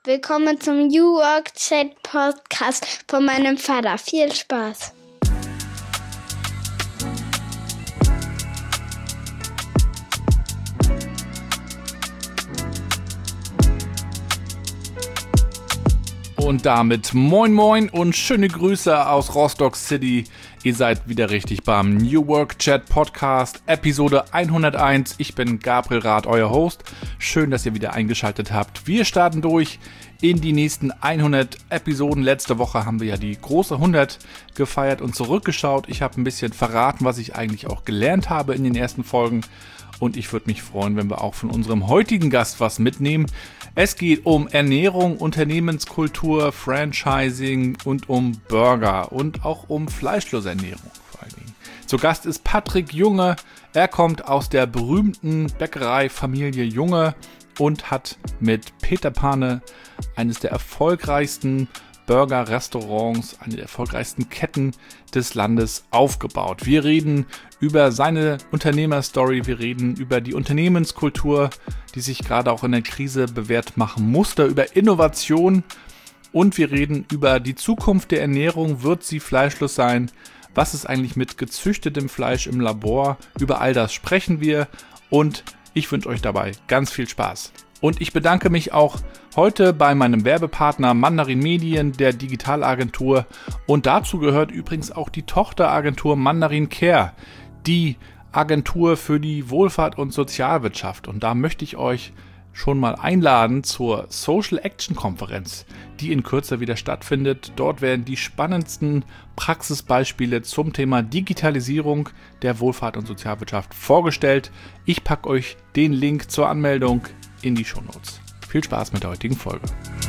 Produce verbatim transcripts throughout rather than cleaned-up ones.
Willkommen zum New Work Chat Podcast von meinem Vater. Viel Spaß! Und damit moin moin und schöne Grüße aus Rostock City. Ihr seid wieder richtig beim New Work Chat Podcast, Episode hunderteins. Ich bin Gabriel Rath, euer Host. Schön, dass ihr wieder eingeschaltet habt. Wir starten durch in die nächsten hundert Episoden. Letzte Woche haben wir ja die große hundert gefeiert und zurückgeschaut. Ich habe ein bisschen verraten, was ich eigentlich auch gelernt habe in den ersten Folgen. Und ich würde mich freuen, wenn wir auch von unserem heutigen Gast was mitnehmen. Es geht um Ernährung, Unternehmenskultur, Franchising und um Burger und auch um fleischlose Ernährung vor allen Dingen. Zu Gast ist Patrick Junge. Er kommt aus der berühmten Bäckereifamilie Junge und hat mit Peter Pane eines der erfolgreichsten Burger-Restaurants, eine der erfolgreichsten Ketten des Landes aufgebaut. Wir reden über seine Unternehmerstory, wir reden über die Unternehmenskultur, die sich gerade auch in der Krise bewährt machen musste, über Innovation und wir reden über die Zukunft der Ernährung. Wird sie fleischlos sein? Was ist eigentlich mit gezüchtetem Fleisch im Labor? Über all das sprechen wir und ich wünsche euch dabei ganz viel Spaß. Und ich bedanke mich auch heute bei meinem Werbepartner Mandarin Medien, der Digitalagentur. Und dazu gehört übrigens auch die Tochteragentur Mandarin Care, die Agentur für die Wohlfahrt und Sozialwirtschaft. Und da möchte ich euch schon mal einladen zur Social Action Konferenz, die in Kürze wieder stattfindet. Dort werden die spannendsten Praxisbeispiele zum Thema Digitalisierung der Wohlfahrt und Sozialwirtschaft vorgestellt. Ich packe euch den Link zur Anmeldung in die Shownotes. Viel Spaß mit der heutigen Folge.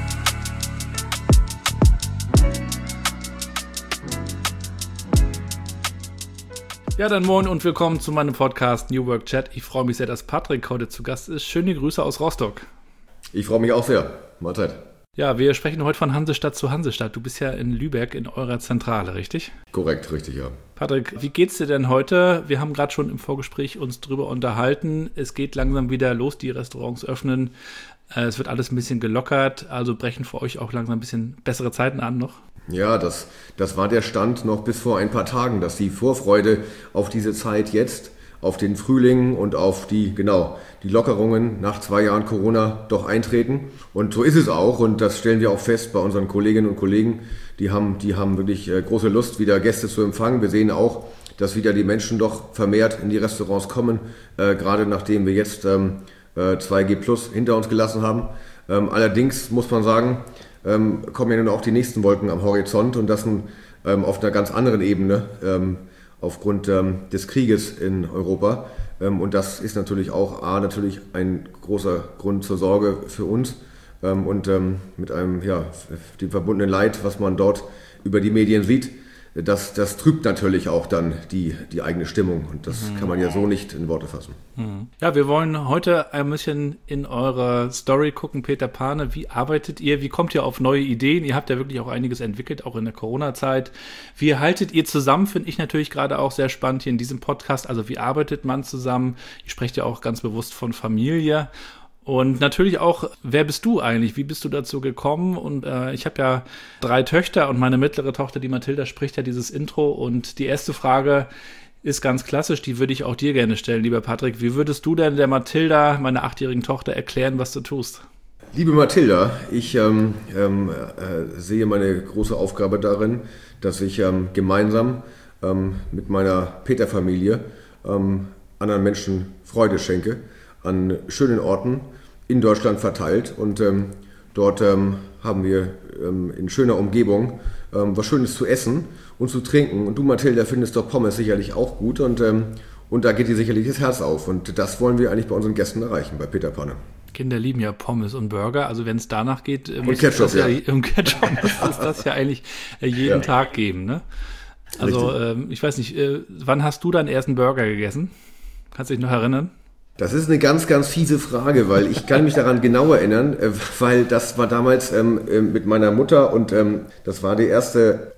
Ja, dann moin und willkommen zu meinem Podcast New Work Chat. Ich freue mich sehr, dass Patrick heute zu Gast ist. Schöne Grüße aus Rostock. Ich freue mich auch sehr. Mahlzeit. Ja, wir sprechen heute von Hansestadt zu Hansestadt. Du bist ja in Lübeck in eurer Zentrale, richtig? Korrekt, richtig, ja. Patrick, wie geht's dir denn heute? Wir haben gerade schon im Vorgespräch uns drüber unterhalten. Es geht langsam wieder los, die Restaurants öffnen. Es wird alles ein bisschen gelockert, also brechen für euch auch langsam ein bisschen bessere Zeiten an noch? Ja, das, das war der Stand noch bis vor ein paar Tagen, dass die Vorfreude auf diese Zeit jetzt, auf den Frühling und auf die, genau, die Lockerungen nach zwei Jahren Corona doch eintreten. Und so ist es auch und das stellen wir auch fest bei unseren Kolleginnen und Kollegen. Die haben, die haben wirklich äh, große Lust, wieder Gäste zu empfangen. Wir sehen auch, dass wieder die Menschen doch vermehrt in die Restaurants kommen, äh, gerade nachdem wir jetzt ähm, äh, zwei G plus hinter uns gelassen haben. Ähm, allerdings muss man sagen, ähm, kommen ja nun auch die nächsten Wolken am Horizont und das nun, ähm, auf einer ganz anderen Ebene, ähm, aufgrund ähm, des Krieges in Europa. Ähm, und das ist natürlich auch A, natürlich ein großer Grund zur Sorge für uns ähm, und ähm, mit einem, ja, dem verbundenen Leid, was man dort über die Medien sieht, das, das trübt natürlich auch dann die, die eigene Stimmung und das mhm. kann man ja so nicht in Worte fassen. Mhm. Ja, wir wollen heute ein bisschen in eure Story gucken, Peter Pane. Wie arbeitet ihr? Wie kommt ihr auf neue Ideen? Ihr habt ja wirklich auch einiges entwickelt, auch in der Corona-Zeit. Wie haltet ihr zusammen? Finde ich natürlich gerade auch sehr spannend hier in diesem Podcast. Also wie arbeitet man zusammen? Ihr sprecht ja auch ganz bewusst von Familie. Und natürlich auch, wer bist du eigentlich? Wie bist du dazu gekommen? Und äh, ich habe ja drei Töchter und meine mittlere Tochter, die Mathilda, spricht ja dieses Intro. Und die erste Frage ist ganz klassisch, die würde ich auch dir gerne stellen, lieber Patrick. Wie würdest du denn der Mathilda, meiner achtjährigen Tochter, erklären, was du tust? Liebe Mathilda, ich ähm, ähm, äh, sehe meine große Aufgabe darin, dass ich ähm, gemeinsam ähm, mit meiner Peter-Familie ähm, anderen Menschen Freude schenke, an schönen Orten in Deutschland verteilt und ähm, dort ähm, haben wir ähm, in schöner Umgebung ähm, was Schönes zu essen und zu trinken und du, Mathilda, findest doch Pommes sicherlich auch gut und, ähm, und da geht dir sicherlich das Herz auf und das wollen wir eigentlich bei unseren Gästen erreichen, bei Peter Pane. Kinder lieben ja Pommes und Burger, also wenn es danach geht, und muss Ketchup, das ja, ja. Und Ketchup muss es das ja eigentlich jeden ja. Tag geben, ne? Also ähm, ich weiß nicht, äh, wann hast du deinen ersten Burger gegessen? Kannst du dich noch erinnern? Das ist eine ganz, ganz fiese Frage, weil ich kann mich daran genau erinnern, weil das war damals ähm, mit meiner Mutter und ähm, das war die erste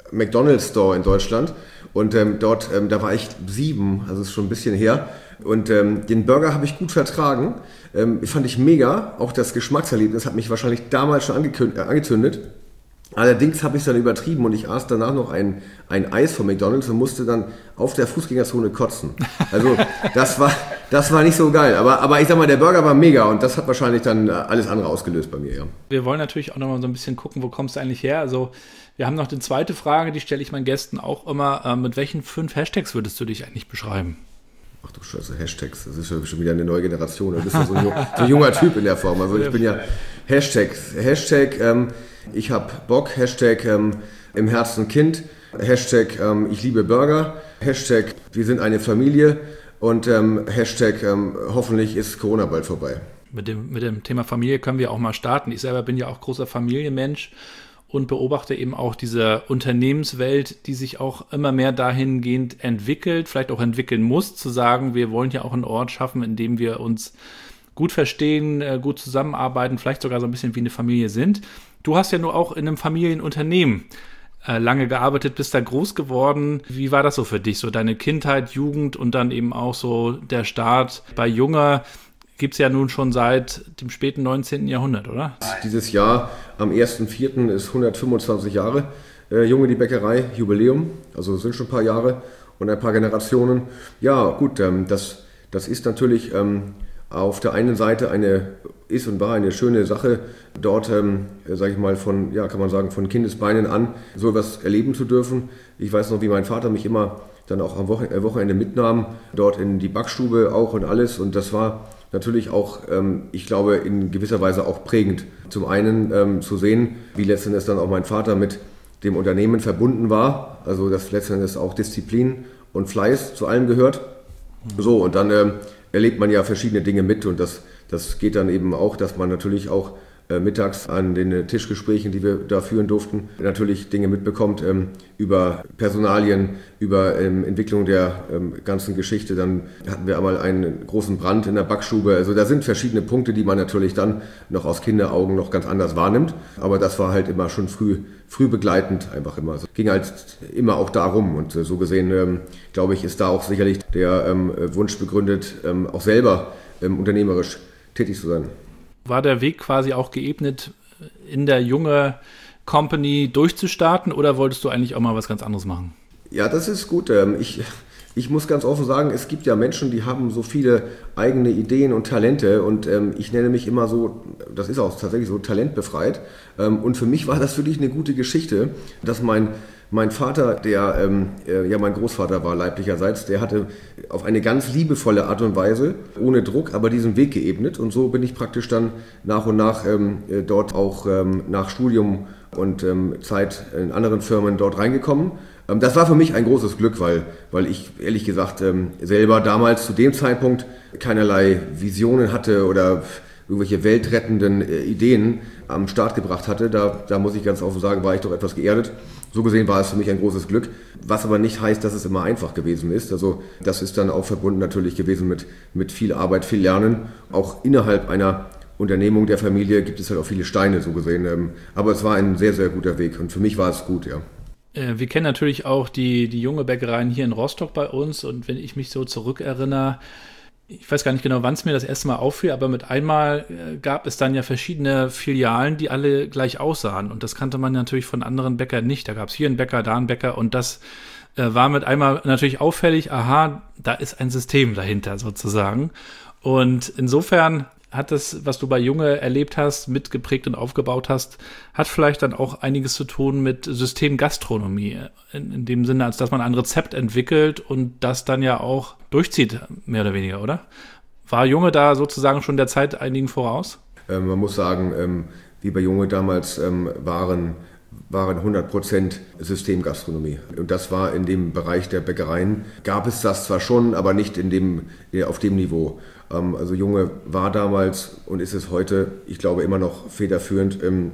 McDonald's Store in Deutschland. Und ähm, dort, ähm, da war ich sieben, also ist schon ein bisschen her. Und ähm, den Burger habe ich gut vertragen. Ähm, fand ich mega. Auch das Geschmackserlebnis hat mich wahrscheinlich damals schon angekündigt, äh, angezündet. Allerdings habe ich es dann übertrieben und ich aß danach noch ein, ein Eis von McDonald's und musste dann auf der Fußgängerzone kotzen. Also das war, das war nicht so geil. Aber, aber ich sag mal, der Burger war mega und das hat wahrscheinlich dann alles andere ausgelöst bei mir. Ja. Wir wollen natürlich auch noch mal so ein bisschen gucken, wo kommst du eigentlich her? Also wir haben noch die zweite Frage, die stelle ich meinen Gästen auch immer. Äh, mit welchen fünf Hashtags würdest du dich eigentlich beschreiben? Ach du Scheiße, Hashtags, das ist ja schon wieder eine neue Generation. Du bist ja so ein, so ein junger Typ in der Form. Also ich bin ja Hashtags. Hashtag, ähm, ich hab Bock, Hashtag ähm, im Herzen Kind, Hashtag ähm, ich liebe Burger, Hashtag wir sind eine Familie und ähm, Hashtag ähm, hoffentlich ist Corona bald vorbei. Mit dem, mit dem Thema Familie können wir auch mal starten. Ich selber bin ja auch großer Familienmensch und beobachte eben auch diese Unternehmenswelt, die sich auch immer mehr dahingehend entwickelt, vielleicht auch entwickeln muss, zu sagen, wir wollen ja auch einen Ort schaffen, in dem wir uns gut verstehen, gut zusammenarbeiten, vielleicht sogar so ein bisschen wie eine Familie sind. Du hast ja nur auch in einem Familienunternehmen äh, lange gearbeitet, bist da groß geworden. Wie war das so für dich? So deine Kindheit, Jugend und dann eben auch so der Start bei Junger gibt es ja nun schon seit dem späten neunzehnten Jahrhundert, oder? Dieses Jahr am ersten vierten ist hundertfünfundzwanzig Jahre äh, Junge die Bäckerei, Jubiläum, also sind schon ein paar Jahre und ein paar Generationen. Ja gut, ähm, das, das ist natürlich ähm, auf der einen Seite eine, ist und war eine schöne Sache, dort, ähm, sage ich mal, von, ja, kann man sagen, von Kindesbeinen an so etwas erleben zu dürfen. Ich weiß noch, wie mein Vater mich immer dann auch am Wochenende mitnahm, dort in die Backstube auch und alles. Und das war natürlich auch, ähm, ich glaube, in gewisser Weise auch prägend. Zum einen ähm, zu sehen, wie letztendlich dann auch mein Vater mit dem Unternehmen verbunden war, also dass letztendlich auch Disziplin und Fleiß zu allem gehört. So, und dann ähm, erlebt man ja verschiedene Dinge mit und das, das geht dann eben auch, dass man natürlich auch äh, mittags an den Tischgesprächen, die wir da führen durften, natürlich Dinge mitbekommt ähm, über Personalien, über ähm, Entwicklung der ähm, ganzen Geschichte. Dann hatten wir einmal einen großen Brand in der Backstube. Also da sind verschiedene Punkte, die man natürlich dann noch aus Kinderaugen noch ganz anders wahrnimmt. Aber das war halt immer schon früh, früh begleitend einfach immer. Es ging halt immer auch darum und äh, so gesehen, ähm, glaube ich, ist da auch sicherlich der ähm, Wunsch begründet, ähm, auch selber ähm, unternehmerisch tätig zu sein. War der Weg quasi auch geebnet, in der junge Company durchzustarten oder wolltest du eigentlich auch mal was ganz anderes machen? Ja, das ist gut. Ich, ich muss ganz offen sagen, es gibt ja Menschen, die haben so viele eigene Ideen und Talente und ich nenne mich immer so, das ist auch tatsächlich so, talentbefreit. Und für mich war das wirklich eine gute Geschichte, dass mein Mein Vater, der ähm, äh, ja mein Großvater war leiblicherseits, der hatte auf eine ganz liebevolle Art und Weise, ohne Druck, aber diesen Weg geebnet. Und so bin ich praktisch dann nach und nach ähm, äh, dort auch ähm, nach Studium und ähm, Zeit in anderen Firmen dort reingekommen. Ähm, das war für mich ein großes Glück, weil, weil ich ehrlich gesagt ähm, selber damals zu dem Zeitpunkt keinerlei Visionen hatte oder irgendwelche weltrettenden äh, Ideen am Start gebracht hatte. Da, da muss ich ganz offen sagen, war ich doch etwas geerdet. So gesehen war es für mich ein großes Glück, was aber nicht heißt, dass es immer einfach gewesen ist. Also das ist dann auch verbunden natürlich gewesen mit, mit viel Arbeit, viel Lernen. Auch innerhalb einer Unternehmung der Familie gibt es halt auch viele Steine, so gesehen. Aber es war ein sehr, sehr guter Weg und für mich war es gut, ja. Wir kennen natürlich auch die, die junge Bäckereien hier in Rostock bei uns und wenn ich mich so zurückerinnere, ich weiß gar nicht genau, wann es mir das erste Mal auffiel, aber mit einmal äh, gab es dann ja verschiedene Filialen, die alle gleich aussahen. Und das kannte man natürlich von anderen Bäckern nicht. Da gab es hier einen Bäcker, da einen Bäcker und das äh, war mit einmal natürlich auffällig, aha, da ist ein System dahinter sozusagen. Und insofern hat das, was du bei Junge erlebt hast, mitgeprägt und aufgebaut hast, hat vielleicht dann auch einiges zu tun mit Systemgastronomie. In, in dem Sinne, als dass man ein Rezept entwickelt und das dann ja auch durchzieht, mehr oder weniger, oder? War Junge da sozusagen schon der Zeit einigen voraus? Ähm, man muss sagen, ähm, wie bei Junge damals ähm, waren, waren hundert Prozent Systemgastronomie. Und das war in dem Bereich der Bäckereien, gab es das zwar schon, aber nicht in dem, auf dem Niveau. Also Junge war damals und ist es heute, ich glaube, immer noch federführend im,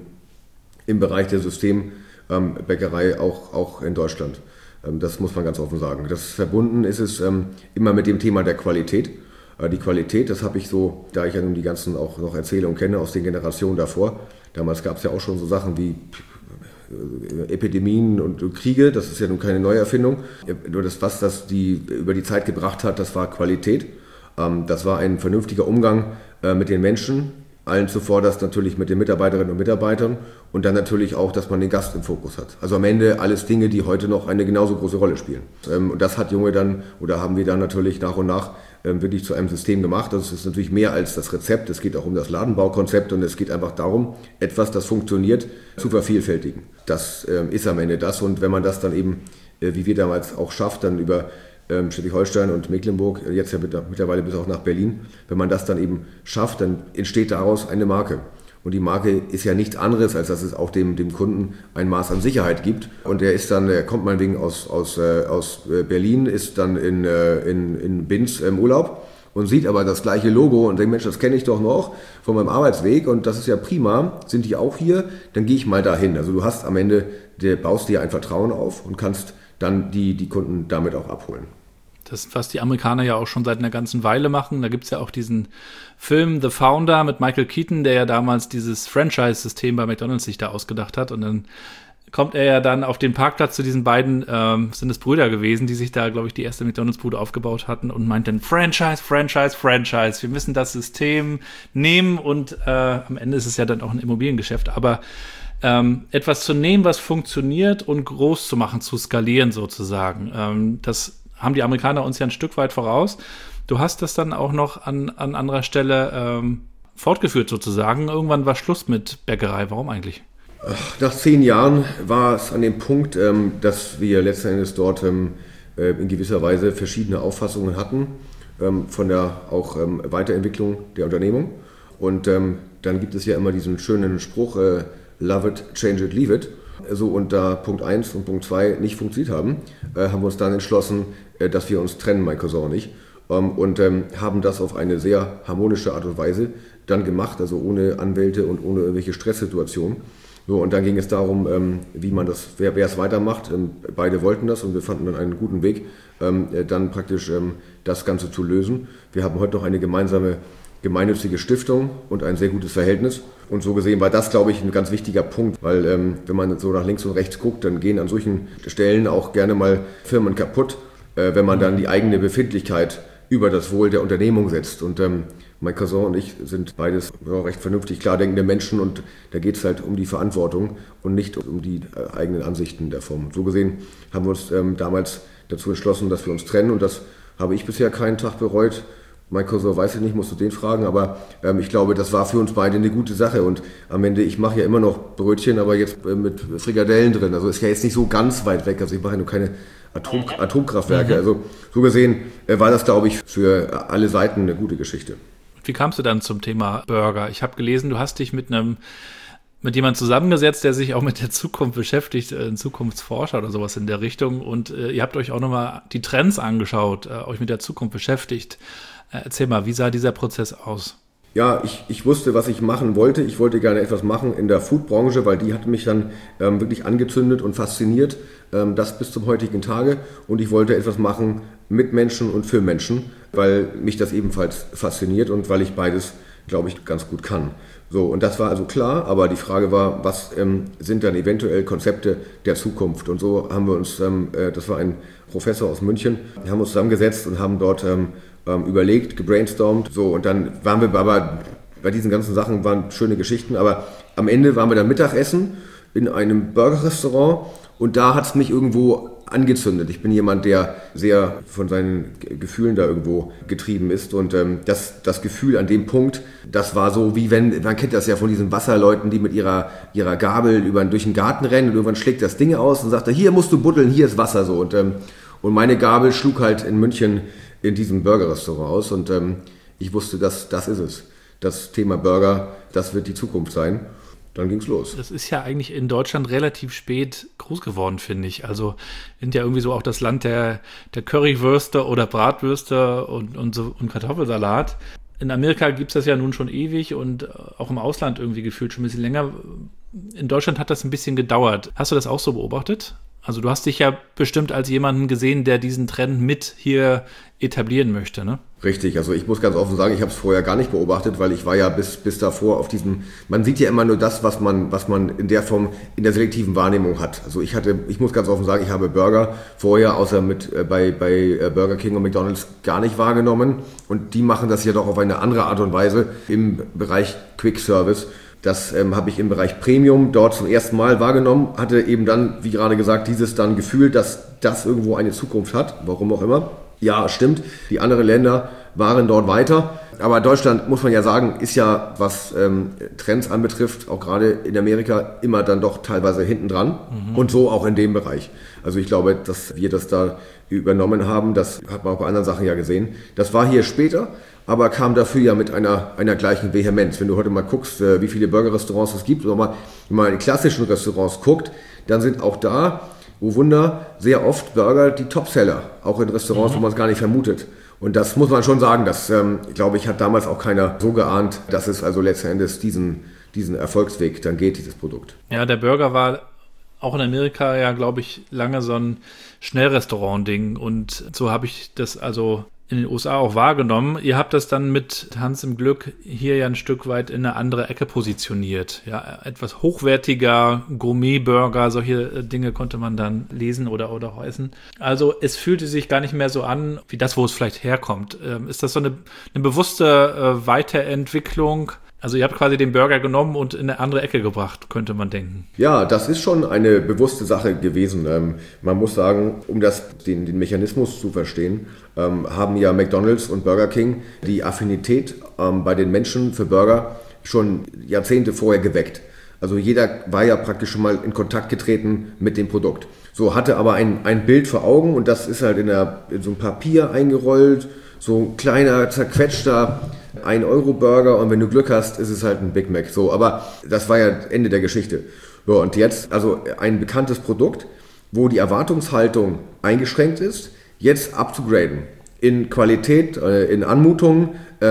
im Bereich der Systembäckerei, auch, auch in Deutschland. Das muss man ganz offen sagen. Das verbunden ist es immer mit dem Thema der Qualität. Die Qualität, das habe ich so, da ich ja nun die ganzen auch noch Erzählungen kenne aus den Generationen davor. Damals gab es ja auch schon so Sachen wie äh, Epidemien und Kriege, das ist ja nun keine Neuerfindung. Nur das, was das die über die Zeit gebracht hat, das war Qualität. Ähm, das war ein vernünftiger Umgang äh, mit den Menschen, allen zuvor das natürlich mit den Mitarbeiterinnen und Mitarbeitern und dann natürlich auch, dass man den Gast im Fokus hat. Also am Ende alles Dinge, die heute noch eine genauso große Rolle spielen. Ähm, und das hat Junge dann, oder haben wir dann natürlich nach und nach ähm, wirklich zu einem System gemacht. Also es ist natürlich mehr als das Rezept, es geht auch um das Ladenbaukonzept und es geht einfach darum, etwas, das funktioniert, zu vervielfältigen. Das ähm, ist am Ende das und wenn man das dann eben, äh, wie wir damals auch schafft, dann über ähm, Schleswig-Holstein und Mecklenburg, jetzt ja mittlerweile bis auch nach Berlin, wenn man das dann eben schafft, dann entsteht daraus eine Marke. Und die Marke ist ja nichts anderes, als dass es auch dem, dem Kunden ein Maß an Sicherheit gibt. Und der ist dann, der kommt meinetwegen aus, aus, äh, aus Berlin, ist dann in, äh, in, in Binz im Urlaub und sieht aber das gleiche Logo und denkt, Mensch, das kenne ich doch noch von meinem Arbeitsweg und das ist ja prima. Sind die auch hier? Dann gehe ich mal dahin. Also du hast am Ende, der baust dir ein Vertrauen auf und kannst dann die, die Kunden damit auch abholen. Das, was die Amerikaner ja auch schon seit einer ganzen Weile machen. Da gibt's ja auch diesen Film The Founder mit Michael Keaton, der ja damals dieses Franchise-System bei McDonald's sich da ausgedacht hat. Und dann kommt er ja dann auf den Parkplatz zu diesen beiden, ähm, sind es Brüder gewesen, die sich da, glaube ich, die erste McDonald's-Bude aufgebaut hatten und meint dann Franchise, Franchise, Franchise. Wir müssen das System nehmen und äh, am Ende ist es ja dann auch ein Immobiliengeschäft. Aber ähm, etwas zu nehmen, was funktioniert und groß zu machen, zu skalieren sozusagen, ähm, das haben die Amerikaner uns ja ein Stück weit voraus. Du hast das dann auch noch an, an anderer Stelle ähm, fortgeführt sozusagen. Irgendwann war Schluss mit Bäckerei. Warum eigentlich? Nach zehn Jahren war es an dem Punkt, ähm, dass wir letzten Endes dort ähm, äh, in gewisser Weise verschiedene Auffassungen hatten ähm, von der auch ähm, Weiterentwicklung der Unternehmung. Und ähm, dann gibt es ja immer diesen schönen Spruch, äh, love it, change it, leave it. So, und da Punkt eins und Punkt zwei nicht funktioniert haben, äh, haben wir uns dann entschlossen, äh, dass wir uns trennen, mein Cousin und ich, ähm, und ähm, haben das auf eine sehr harmonische Art und Weise dann gemacht, also ohne Anwälte und ohne irgendwelche Stresssituationen. So, und dann ging es darum, ähm, wie man das, wer, wer es weitermacht. Ähm, beide wollten das und wir fanden dann einen guten Weg, ähm, äh, dann praktisch ähm, das Ganze zu lösen. Wir haben heute noch eine gemeinsame gemeinnützige Stiftung und ein sehr gutes Verhältnis. Und so gesehen war das, glaube ich, ein ganz wichtiger Punkt, weil ähm, wenn man so nach links und rechts guckt, dann gehen an solchen Stellen auch gerne mal Firmen kaputt, äh, wenn man dann die eigene Befindlichkeit über das Wohl der Unternehmung setzt. Und ähm, mein Cousin und ich sind beides ja, recht vernünftig klar denkende Menschen und da geht es halt um die Verantwortung und nicht um die äh, eigenen Ansichten der Form. So gesehen haben wir uns ähm, damals dazu entschlossen, dass wir uns trennen und das habe ich bisher keinen Tag bereut. Mein Cousin weiß ich nicht, musst du den fragen, aber ähm, ich glaube, das war für uns beide eine gute Sache und am Ende, ich mache ja immer noch Brötchen, aber jetzt äh, mit Frikadellen drin, also ist ja jetzt nicht so ganz weit weg, also ich mache ja nur keine Atom- Atomkraftwerke, mhm. Also so gesehen äh, war das, glaube ich, für alle Seiten eine gute Geschichte. Wie kamst du dann zum Thema Burger? Ich habe gelesen, du hast dich mit einem mit jemandem zusammengesetzt, der sich auch mit der Zukunft beschäftigt, ein Zukunftsforscher oder sowas in der Richtung und äh, ihr habt euch auch nochmal die Trends angeschaut, äh, euch mit der Zukunft beschäftigt. Erzähl mal, wie sah dieser Prozess aus? Ja, ich, ich wusste, was ich machen wollte. Ich wollte gerne etwas machen in der Foodbranche, weil die hat mich dann ähm, wirklich angezündet und fasziniert, ähm, das bis zum heutigen Tage. Und ich wollte etwas machen mit Menschen und für Menschen, weil mich das ebenfalls fasziniert und weil ich beides, glaube ich, ganz gut kann. So, und das war also klar, aber die Frage war, was ähm, sind dann eventuell Konzepte der Zukunft? Und so haben wir uns, ähm, äh, das war ein Professor aus München, wir haben uns zusammengesetzt und haben dort ähm, überlegt, gebrainstormt, so, und dann waren wir aber, bei diesen ganzen Sachen waren schöne Geschichten, aber am Ende waren wir dann Mittagessen in einem Burgerrestaurant und da hat es mich irgendwo angezündet. Ich bin jemand, der sehr von seinen Gefühlen da irgendwo getrieben ist und ähm, das, das Gefühl an dem Punkt, das war so wie wenn, man kennt das ja von diesen Wasserleuten, die mit ihrer, ihrer Gabel über, durch den Garten rennen und irgendwann schlägt das Ding aus und sagt, hier musst du buddeln, hier ist Wasser, so, und, ähm, und meine Gabel schlug halt in München in diesem Burgerrestaurant aus und ähm, ich wusste, dass das ist es. Das Thema Burger, das wird die Zukunft sein. Dann ging's los. Das ist ja eigentlich in Deutschland relativ spät groß geworden, finde ich. Also wir sind ja irgendwie so auch das Land der, der Currywürste oder Bratwürste und, und, so, und Kartoffelsalat. In Amerika gibt's das ja nun schon ewig und auch im Ausland irgendwie gefühlt schon ein bisschen länger. In Deutschland hat das ein bisschen gedauert. Hast du das auch so beobachtet? Also du hast dich ja bestimmt als jemanden gesehen, der diesen Trend mit hier etablieren möchte, ne? Richtig, also ich muss ganz offen sagen, ich habe es vorher gar nicht beobachtet, weil ich war ja bis, bis davor auf diesem, man sieht ja immer nur das, was man, was man in der Form, in der selektiven Wahrnehmung hat. Also ich hatte, ich muss ganz offen sagen, ich habe Burger vorher, außer mit äh, bei, bei äh, Burger King und McDonald's gar nicht wahrgenommen, und die machen das ja doch auf eine andere Art und Weise im Bereich Quick Service. Das ähm, habe ich im Bereich Premium dort zum ersten Mal wahrgenommen, hatte eben dann, wie gerade gesagt, dieses dann Gefühl, dass das irgendwo eine Zukunft hat, warum auch immer. Ja, stimmt, die anderen Länder waren dort weiter, aber Deutschland, muss man ja sagen, ist ja, was ähm, Trends anbetrifft, auch gerade in Amerika, immer dann doch teilweise hinten dran, mhm. und so auch in dem Bereich. Also ich glaube, dass wir das da übernommen haben, das hat man auch bei anderen Sachen ja gesehen. Das war hier später, aber kam dafür ja mit einer, einer gleichen Vehemenz. Wenn du heute mal guckst, wie viele Burger-Restaurants es gibt, oder mal, wenn man in klassischen Restaurants guckt, dann sind auch da, oh Wunder, sehr oft Burger die Topseller, auch in Restaurants, mhm. wo man es gar nicht vermutet. Und das muss man schon sagen, das, ähm, glaube ich, hat damals auch keiner so geahnt, dass es also letzten Endes diesen, diesen Erfolgsweg dann geht, dieses Produkt. Ja, der Burger war auch in Amerika ja, glaube ich, lange so ein Schnellrestaurant-Ding, und so habe ich das also in den U S A auch wahrgenommen. Ihr habt das dann mit Hans im Glück hier ja ein Stück weit in eine andere Ecke positioniert. Ja, etwas hochwertiger, Gourmet-Burger, solche Dinge konnte man dann lesen oder, oder auch essen. Also es fühlte sich gar nicht mehr so an, wie das, wo es vielleicht herkommt. Ähm, ist das so eine, eine bewusste äh, Weiterentwicklung? Also ihr habt quasi den Burger genommen und in eine andere Ecke gebracht, könnte man denken. Ja, das ist schon eine bewusste Sache gewesen. Ähm, man muss sagen, um das, den, den Mechanismus zu verstehen, ähm, haben ja McDonald's und Burger King die Affinität ähm, bei den Menschen für Burger schon Jahrzehnte vorher geweckt. Also jeder war ja praktisch schon mal in Kontakt getreten mit dem Produkt. So, hatte aber ein, ein Bild vor Augen, und das ist halt in, der, in so ein Papier eingerollt, so ein kleiner, zerquetschter ein Euro Burger, und wenn du Glück hast, ist es halt ein Big Mac. So, aber das war ja Ende der Geschichte. So, und jetzt also ein bekanntes Produkt, wo die Erwartungshaltung eingeschränkt ist, jetzt abzugraden in Qualität, in Anmutung,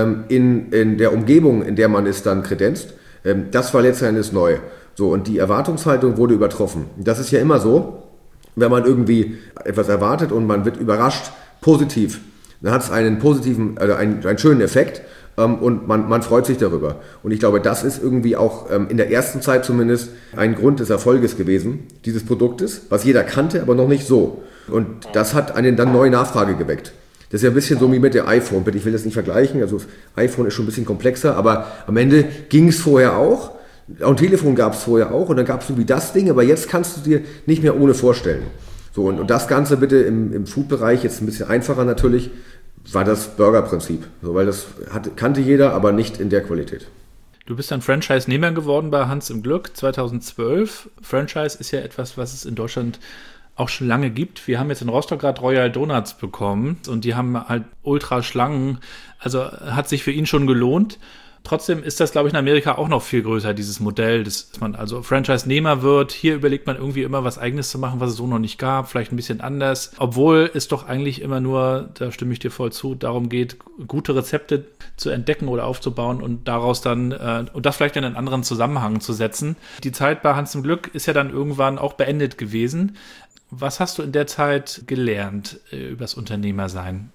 in, in der Umgebung, in der man es dann kredenzt, das war letztendlich neu. So, und die Erwartungshaltung wurde übertroffen. Das ist ja immer so, wenn man irgendwie etwas erwartet und man wird überrascht, positiv, dann hat es einen positiven, also einen, einen schönen Effekt. Ähm, und man, man freut sich darüber. Und ich glaube, das ist irgendwie auch ähm, in der ersten Zeit zumindest ein Grund des Erfolges gewesen, dieses Produktes, was jeder kannte, aber noch nicht so. Und das hat eine dann neue Nachfrage geweckt. Das ist ja ein bisschen so wie mit dem iPhone. Bitte, ich will das nicht vergleichen, also das iPhone ist schon ein bisschen komplexer, aber am Ende ging es vorher auch. Auch ein Telefon gab es vorher auch, und dann gab es irgendwie das Ding, aber jetzt kannst du dir nicht mehr ohne vorstellen. So, und, und das Ganze bitte im, im Food-Bereich, jetzt ein bisschen einfacher natürlich, war das Burger-Prinzip. So, weil das hatte, kannte jeder, aber nicht in der Qualität. Du bist dann Franchise-Nehmer geworden bei Hans im Glück zweitausendzwölf. Franchise ist ja etwas, was es in Deutschland auch schon lange gibt. Wir haben jetzt in Rostock gerade Royal Donuts bekommen, und die haben halt Ultraschlangen. Also hat sich für ihn schon gelohnt. Trotzdem ist das, glaube ich, in Amerika auch noch viel größer, dieses Modell, dass man also Franchise-Nehmer wird. Hier überlegt man irgendwie immer, was Eigenes zu machen, was es so noch nicht gab, vielleicht ein bisschen anders. Obwohl es doch eigentlich immer nur, da stimme ich dir voll zu, darum geht, gute Rezepte zu entdecken oder aufzubauen und daraus dann, äh, und das vielleicht in einen anderen Zusammenhang zu setzen. Die Zeit bei Hans im Glück ist ja dann irgendwann auch beendet gewesen. Was hast du in der Zeit gelernt äh, über das Unternehmersein?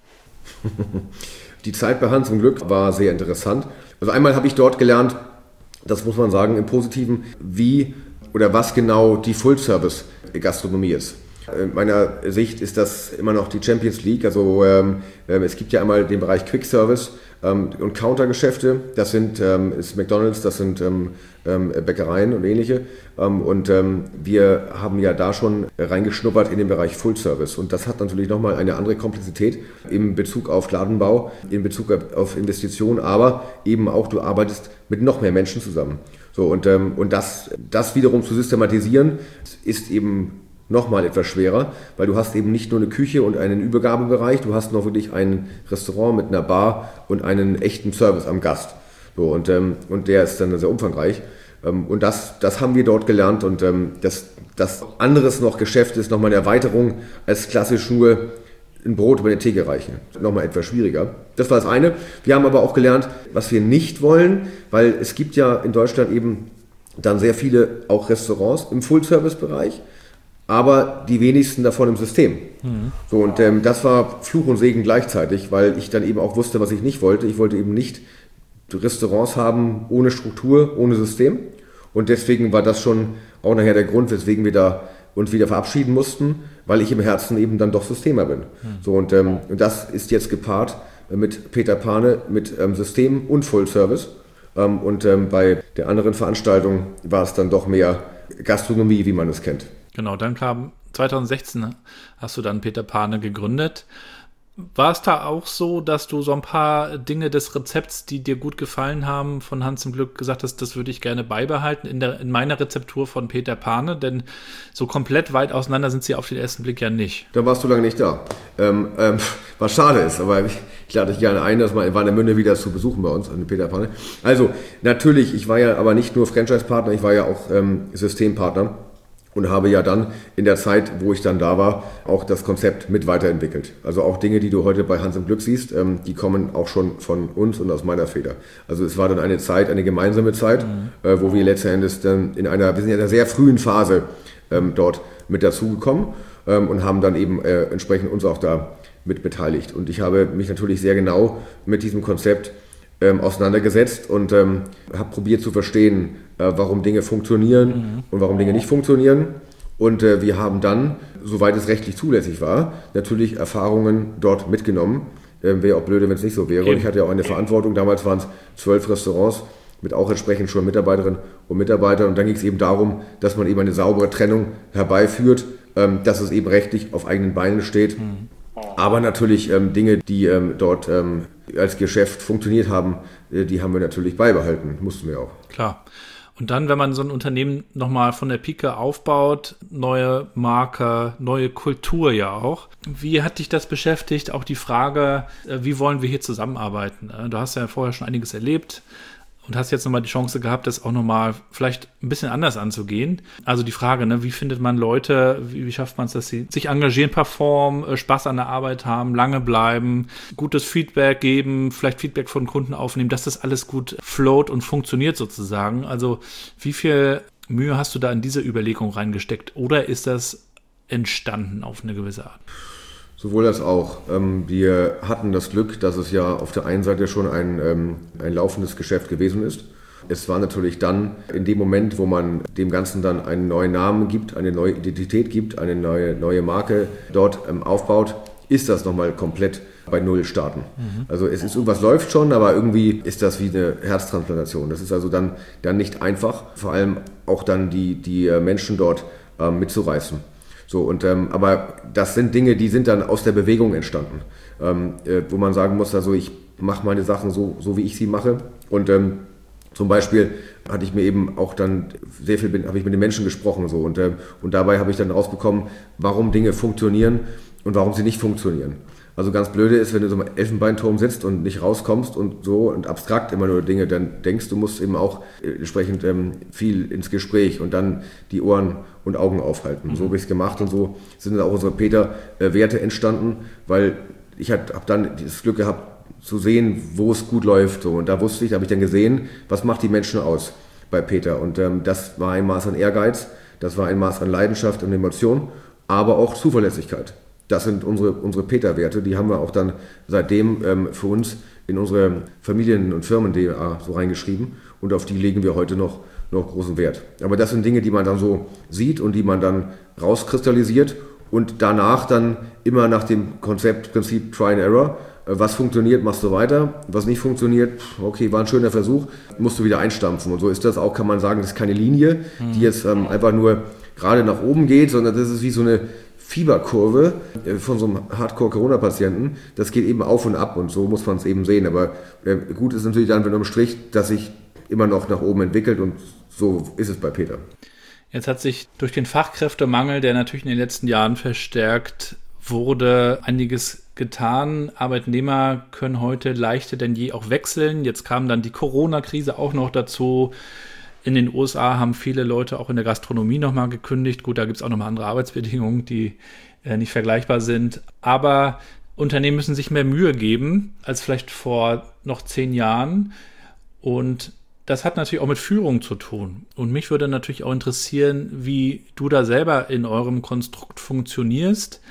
Die Zeit bei Hans im Glück war sehr interessant. Also einmal habe ich dort gelernt, das muss man sagen im Positiven, wie oder was genau die Full-Service-Gastronomie ist. In meiner Sicht ist das immer noch die Champions League. Also ähm, es gibt ja einmal den Bereich Quick Service ähm, und Countergeschäfte. Das sind ähm, ist McDonald's, das sind ähm, ähm, Bäckereien und ähnliche. Ähm, und ähm, wir haben ja da schon reingeschnuppert in den Bereich Full Service. Und das hat natürlich nochmal eine andere Komplexität in Bezug auf Ladenbau, in Bezug auf Investitionen, aber eben auch du arbeitest mit noch mehr Menschen zusammen. So, und ähm, und das, das wiederum zu systematisieren, ist eben nochmal etwas schwerer, weil du hast eben nicht nur eine Küche und einen Übergabebereich, du hast noch wirklich ein Restaurant mit einer Bar und einen echten Service am Gast. So, und, ähm, und der ist dann sehr umfangreich. Ähm, und das, das haben wir dort gelernt, und ähm, das, das anderes noch Geschäft ist nochmal eine Erweiterung als klassisch nur ein Brot über eine Theke reichen. Nochmal etwas schwieriger. Das war das eine. Wir haben aber auch gelernt, was wir nicht wollen, weil es gibt ja in Deutschland eben dann sehr viele auch Restaurants im Full-Service-Bereich. aber die wenigsten davon im System. Mhm. So, und ähm, das war Fluch und Segen gleichzeitig, weil ich dann eben auch wusste, was ich nicht wollte. Ich wollte eben nicht Restaurants haben ohne Struktur, ohne System. Und deswegen war das schon auch nachher der Grund, weswegen wir da uns wieder verabschieden mussten, weil ich im Herzen eben dann doch Systemer bin. Mhm. So, und, ähm, und das ist jetzt gepaart mit Peter Pane, mit ähm, System und Full Service. Ähm, und ähm, bei der anderen Veranstaltung war es dann doch mehr Gastronomie, wie man es kennt. Genau, dann kam zwanzig sechzehn, hast du dann Peter Pane gegründet. War es da auch so, dass du so ein paar Dinge des Rezepts, die dir gut gefallen haben, von Hans im Glück gesagt hast, das würde ich gerne beibehalten in, der, in meiner Rezeptur von Peter Pane? Denn so komplett weit auseinander sind sie auf den ersten Blick ja nicht. Da warst du lange nicht da. Ähm, ähm, was schade ist, aber ich, ich lade dich gerne ein, dass mal in Warnemünde wieder zu besuchen bei uns, an Peter Pane. Also natürlich, ich war ja aber nicht nur Franchise-Partner, ich war ja auch ähm, Systempartner. Und habe ja dann in der Zeit, wo ich dann da war, auch das Konzept mit weiterentwickelt. Also auch Dinge, die du heute bei Hans im Glück siehst, ähm, die kommen auch schon von uns und aus meiner Feder. Also es war dann eine Zeit, eine gemeinsame Zeit, mhm. äh, wo wir letztendlich dann in einer, wir sind ja in einer sehr frühen Phase ähm, dort mit dazugekommen ähm, und haben dann eben äh, entsprechend uns auch da mit beteiligt. Und ich habe mich natürlich sehr genau mit diesem Konzept ähm, auseinandergesetzt und ähm, habe probiert zu verstehen, äh, warum Dinge funktionieren mhm. und warum Dinge nicht funktionieren. Und äh, wir haben dann, soweit es rechtlich zulässig war, natürlich Erfahrungen dort mitgenommen. Ähm, wäre auch blöde, wenn es nicht so wäre. Okay. Und ich hatte ja auch eine Verantwortung. Damals waren es zwölf Restaurants mit auch entsprechend schon Mitarbeiterinnen und Mitarbeitern. Und dann ging es eben darum, dass man eben eine saubere Trennung herbeiführt, ähm, dass es eben rechtlich auf eigenen Beinen steht. Mhm. Aber natürlich ähm, Dinge, die ähm, dort ähm, als Geschäft funktioniert haben, äh, die haben wir natürlich beibehalten. Mussten wir auch. Klar. Und dann, wenn man so ein Unternehmen nochmal von der Pike aufbaut, neue Marke, neue Kultur ja auch. Wie hat dich das beschäftigt? Auch die Frage, wie wollen wir hier zusammenarbeiten? Du hast ja vorher schon einiges erlebt und hast jetzt nochmal die Chance gehabt, das auch nochmal vielleicht ein bisschen anders anzugehen. Also die Frage, ne, wie findet man Leute, wie, wie schafft man es, dass sie sich engagieren, performen, Spaß an der Arbeit haben, lange bleiben, gutes Feedback geben, vielleicht Feedback von Kunden aufnehmen, dass das alles gut float und funktioniert sozusagen. Also wie viel Mühe hast du da in diese Überlegung reingesteckt oder ist das entstanden auf eine gewisse Art? Sowohl als auch. Wir hatten das Glück, dass es ja auf der einen Seite schon ein, ein laufendes Geschäft gewesen ist. Es war natürlich dann in dem Moment, wo man dem Ganzen dann einen neuen Namen gibt, eine neue Identität gibt, eine neue, neue Marke dort aufbaut, ist das nochmal komplett bei Null starten. Mhm. Also es ist, irgendwas läuft schon, aber irgendwie ist das wie eine Herztransplantation. Das ist also dann, dann nicht einfach, vor allem auch dann die, die Menschen dort äh, mitzureißen. So, und, ähm, aber das sind Dinge, die sind dann aus der Bewegung entstanden, ähm, äh, wo man sagen muss, also ich mache meine Sachen so, so wie ich sie mache. Und ähm, zum Beispiel hatte ich mir eben auch dann sehr viel, habe ich mit den Menschen gesprochen so und, äh, und dabei habe ich dann rausbekommen, warum Dinge funktionieren und warum sie nicht funktionieren. Also ganz blöde ist, wenn du so im Elfenbeinturm sitzt und nicht rauskommst und so und abstrakt immer nur Dinge dann denkst, du musst eben auch entsprechend ähm, viel ins Gespräch und dann die Ohren und Augen aufhalten. Mhm. So habe ich es gemacht und so sind dann auch unsere Peter-Werte äh, entstanden, weil ich habe dann das Glück gehabt zu sehen, wo es gut läuft. So. Und da wusste ich, da habe ich dann gesehen, was macht die Menschen aus bei Peter. Und ähm, das war ein Maß an Ehrgeiz, das war ein Maß an Leidenschaft und Emotion, aber auch Zuverlässigkeit. Das sind unsere, unsere Peter-Werte, die haben wir auch dann seitdem ähm, für uns in unsere Familien- und Firmen-D N A so reingeschrieben und auf die legen wir heute noch, noch großen Wert. Aber das sind Dinge, die man dann so sieht und die man dann rauskristallisiert und danach dann immer nach dem Konzept, Prinzip Try and Error, äh, was funktioniert, machst du weiter, was nicht funktioniert, okay, war ein schöner Versuch, musst du wieder einstampfen und so ist das auch, kann man sagen, das ist keine Linie, mhm. die jetzt ähm, einfach nur gerade nach oben geht, sondern das ist wie so eine Fieberkurve von so einem Hardcore-Corona-Patienten, das geht eben auf und ab und so muss man es eben sehen. Aber äh, gut ist natürlich dann, wenn am Strich, dass sich immer noch nach oben entwickelt und so ist es bei Peter. Jetzt hat sich durch den Fachkräftemangel, der natürlich in den letzten Jahren verstärkt wurde, einiges getan. Arbeitnehmer können heute leichter denn je auch wechseln. Jetzt kam dann die Corona-Krise auch noch dazu. In den U S A haben viele Leute auch in der Gastronomie nochmal gekündigt. Gut, da gibt es auch nochmal andere Arbeitsbedingungen, die äh, nicht vergleichbar sind. Aber Unternehmen müssen sich mehr Mühe geben als vielleicht vor noch zehn Jahren. Und das hat natürlich auch mit Führung zu tun. Und mich würde natürlich auch interessieren, wie du da selber in eurem Konstrukt funktionierst.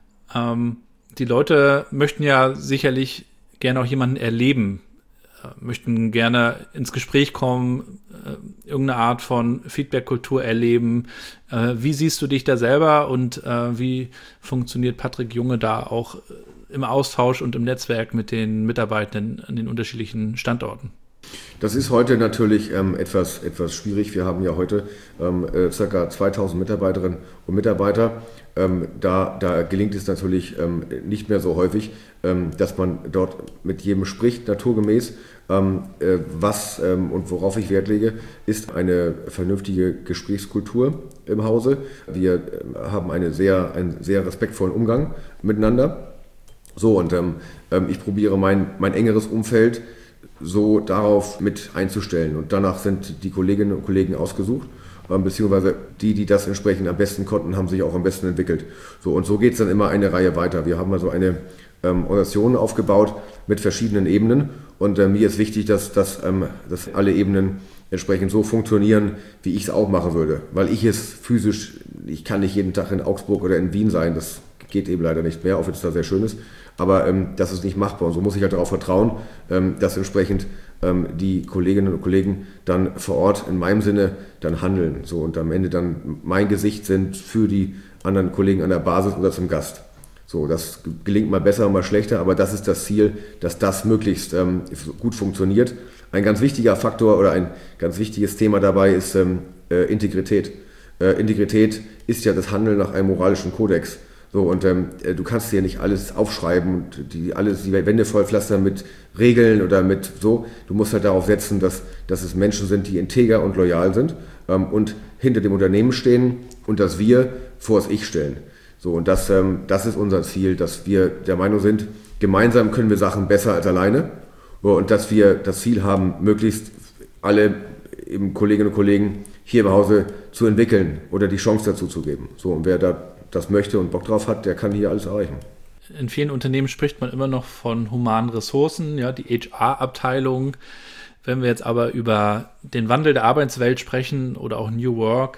Ähm, die Leute möchten ja sicherlich gerne auch jemanden erleben, äh, möchten gerne ins Gespräch kommen, äh, irgendeine Art von Feedback-Kultur erleben. Äh, wie siehst du dich da selber und äh, wie funktioniert Patrick Junge da auch im Austausch und im Netzwerk mit den Mitarbeitenden an den unterschiedlichen Standorten? Das ist heute natürlich ähm, etwas, etwas schwierig. Wir haben ja heute ähm, äh, ca. zweitausend Mitarbeiterinnen und Mitarbeiter. Ähm, da, da gelingt es natürlich ähm, nicht mehr so häufig, ähm, dass man dort mit jedem spricht, naturgemäß. Ähm, äh, was ähm, und worauf ich Wert lege, ist eine vernünftige Gesprächskultur im Hause. Wir äh, haben eine sehr, einen sehr respektvollen Umgang miteinander. So, und ähm, ich probiere mein, mein engeres Umfeld so darauf mit einzustellen. Und danach sind die Kolleginnen und Kollegen ausgesucht, beziehungsweise die, die das entsprechend am besten konnten, haben sich auch am besten entwickelt. So, und so geht es dann immer eine Reihe weiter. Wir haben also eine ähm, Organisation aufgebaut mit verschiedenen Ebenen. Und äh, mir ist wichtig, dass, dass, ähm, dass alle Ebenen entsprechend so funktionieren, wie ich es auch machen würde. Weil ich es physisch, ich kann nicht jeden Tag in Augsburg oder in Wien sein, das geht eben leider nicht mehr, auch wenn es da sehr schön ist. Aber ähm, das ist nicht machbar und so muss ich halt darauf vertrauen, ähm, dass entsprechend ähm, die Kolleginnen und Kollegen dann vor Ort in meinem Sinne dann handeln. So, und am Ende dann mein Gesicht sind für die anderen Kollegen an der Basis oder zum Gast. So, das gelingt mal besser, mal schlechter, aber das ist das Ziel, dass das möglichst ähm, gut funktioniert. Ein ganz wichtiger Faktor oder ein ganz wichtiges Thema dabei ist ähm, äh, Integrität. Äh, Integrität ist ja das Handeln nach einem moralischen Kodex. So, und ähm, du kannst hier nicht alles aufschreiben und die, alles, die Wände vollpflastern mit Regeln oder mit so. Du musst halt darauf setzen, dass, dass es Menschen sind, die integer und loyal sind ähm, und hinter dem Unternehmen stehen und dass wir vor das Ich stellen. So, und das, ähm, das ist unser Ziel, dass wir der Meinung sind, gemeinsam können wir Sachen besser als alleine und dass wir das Ziel haben, möglichst alle eben Kolleginnen und Kollegen hier im Hause zu entwickeln oder die Chance dazu zu geben. So, und wer da das möchte und Bock drauf hat, der kann hier alles erreichen. In vielen Unternehmen spricht man immer noch von humanen Ressourcen, ja, die H R-Abteilung. Wenn wir jetzt aber über den Wandel der Arbeitswelt sprechen oder auch New Work,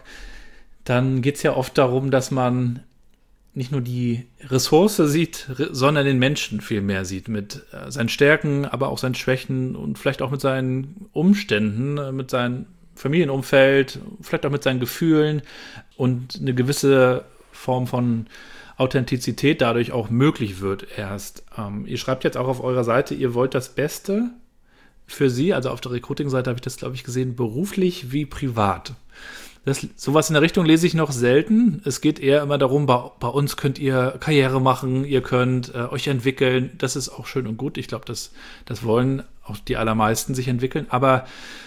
dann geht es ja oft darum, dass man nicht nur die Ressource sieht, sondern den Menschen viel mehr sieht, mit seinen Stärken, aber auch seinen Schwächen und vielleicht auch mit seinen Umständen, mit seinem Familienumfeld, vielleicht auch mit seinen Gefühlen und eine gewisse Form von Authentizität dadurch auch möglich wird erst. Ähm, ihr schreibt jetzt auch auf eurer Seite, ihr wollt das Beste für sie, also auf der Recruiting-Seite habe ich das, glaube ich, gesehen, beruflich wie privat. Das, sowas in der Richtung lese ich noch selten. Es geht eher immer darum, bei, bei uns könnt ihr Karriere machen, ihr könnt äh, euch entwickeln. Das ist auch schön und gut. Ich glaube, das, das wollen auch die allermeisten sich entwickeln. Aber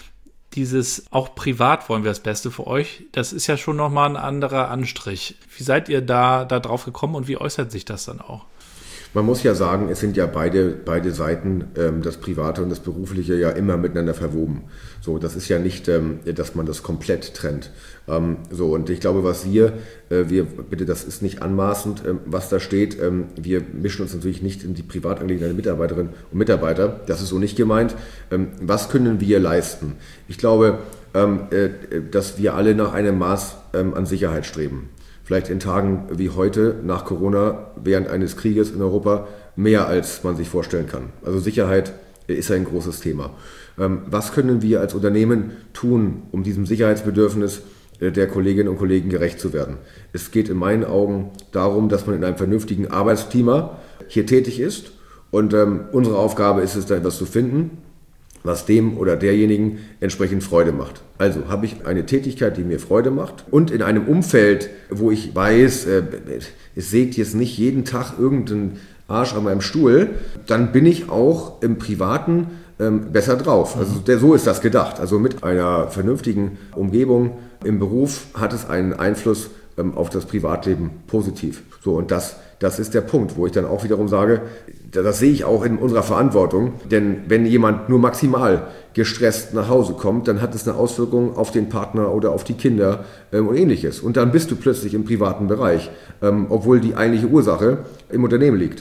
dieses, auch privat wollen wir das Beste für euch, das ist ja schon nochmal ein anderer Anstrich. Wie seid ihr da, da drauf gekommen und wie äußert sich das dann auch? Man muss ja sagen, es sind ja beide, beide Seiten, ähm, das Private und das Berufliche, ja immer miteinander verwoben. So, das ist ja nicht, ähm, dass man das komplett trennt. Ähm, so, und ich glaube, was wir, äh, wir, bitte, das ist nicht anmaßend, ähm, was da steht. Ähm, wir mischen uns natürlich nicht in die Privatangelegenheiten der Mitarbeiterinnen und Mitarbeiter. Das ist so nicht gemeint. Ähm, was können wir leisten? Ich glaube, ähm, äh, dass wir alle nach einem Maß ähm, an Sicherheit streben. Vielleicht in Tagen wie heute nach Corona während eines Krieges in Europa mehr, als man sich vorstellen kann. Also Sicherheit ist ein großes Thema. Was können wir als Unternehmen tun, um diesem Sicherheitsbedürfnis der Kolleginnen und Kollegen gerecht zu werden? Es geht in meinen Augen darum, dass man in einem vernünftigen Arbeitsklima hier tätig ist. Und unsere Aufgabe ist es, da etwas zu finden, was dem oder derjenigen entsprechend Freude macht. Also habe ich eine Tätigkeit, die mir Freude macht und in einem Umfeld, wo ich weiß, äh, es sägt jetzt nicht jeden Tag irgendein Arsch an meinem Stuhl, dann bin ich auch im Privaten ähm, besser drauf. Also der, so ist das gedacht. Also mit einer vernünftigen Umgebung im Beruf hat es einen Einfluss ähm, auf das Privatleben positiv. So, und das Das ist der Punkt, wo ich dann auch wiederum sage, das sehe ich auch in unserer Verantwortung, denn wenn jemand nur maximal gestresst nach Hause kommt, dann hat es eine Auswirkung auf den Partner oder auf die Kinder ähm, und ähnliches. Und dann bist du plötzlich im privaten Bereich, ähm, obwohl die eigentliche Ursache im Unternehmen liegt.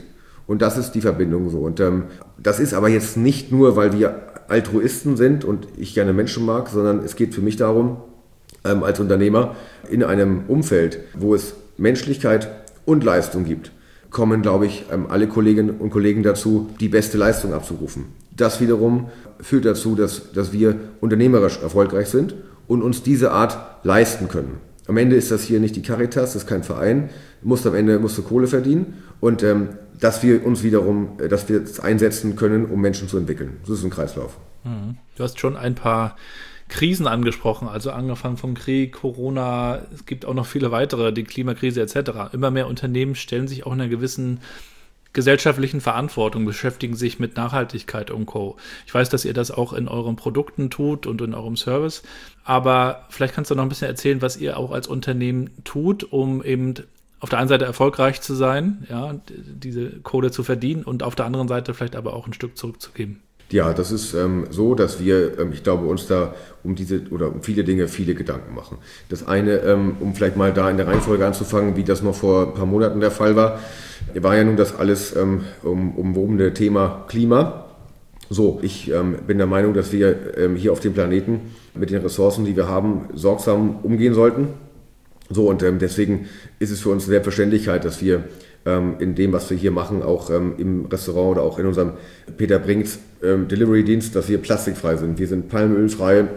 Und das ist die Verbindung so. Und ähm, das ist aber jetzt nicht nur, weil wir Altruisten sind und ich gerne Menschen mag, sondern es geht für mich darum, ähm, als Unternehmer in einem Umfeld, wo es Menschlichkeit und Leistung gibt, kommen, glaube ich, ähm, alle Kolleginnen und Kollegen dazu, die beste Leistung abzurufen. Das wiederum führt dazu, dass, dass wir unternehmerisch erfolgreich sind und uns diese Art leisten können. Am Ende ist das hier nicht die Caritas, das ist kein Verein, musst am Ende musst du Kohle verdienen und ähm, dass wir uns wiederum, dass wir es einsetzen können, um Menschen zu entwickeln. Das ist ein Kreislauf. Du hast schon ein paar Krisen angesprochen, also angefangen vom Krieg, Corona, es gibt auch noch viele weitere, die Klimakrise et cetera. Immer mehr Unternehmen stellen sich auch in einer gewissen gesellschaftlichen Verantwortung, beschäftigen sich mit Nachhaltigkeit und Co. Ich weiß, dass ihr das auch in euren Produkten tut und in eurem Service, aber vielleicht kannst du noch ein bisschen erzählen, was ihr auch als Unternehmen tut, um eben auf der einen Seite erfolgreich zu sein, ja, diese Kohle zu verdienen und auf der anderen Seite vielleicht aber auch ein Stück zurückzugeben. Ja, das ist ähm, so, dass wir, ähm, ich glaube, uns da um diese oder um viele Dinge viele Gedanken machen. Das eine, ähm, um vielleicht mal da in der Reihenfolge anzufangen, wie das noch vor ein paar Monaten der Fall war, war ja nun das alles ähm, um, umwobene Thema Klima. So, ich ähm, bin der Meinung, dass wir ähm, hier auf dem Planeten mit den Ressourcen, die wir haben, sorgsam umgehen sollten. So, und ähm, deswegen ist es für uns eine Selbstverständlichkeit, dass wir ähm, in dem, was wir hier machen, auch ähm, im Restaurant oder auch in unserem Peter Bringts ähm, Delivery-Dienst, dass wir plastikfrei sind. Wir sind palmölfrei.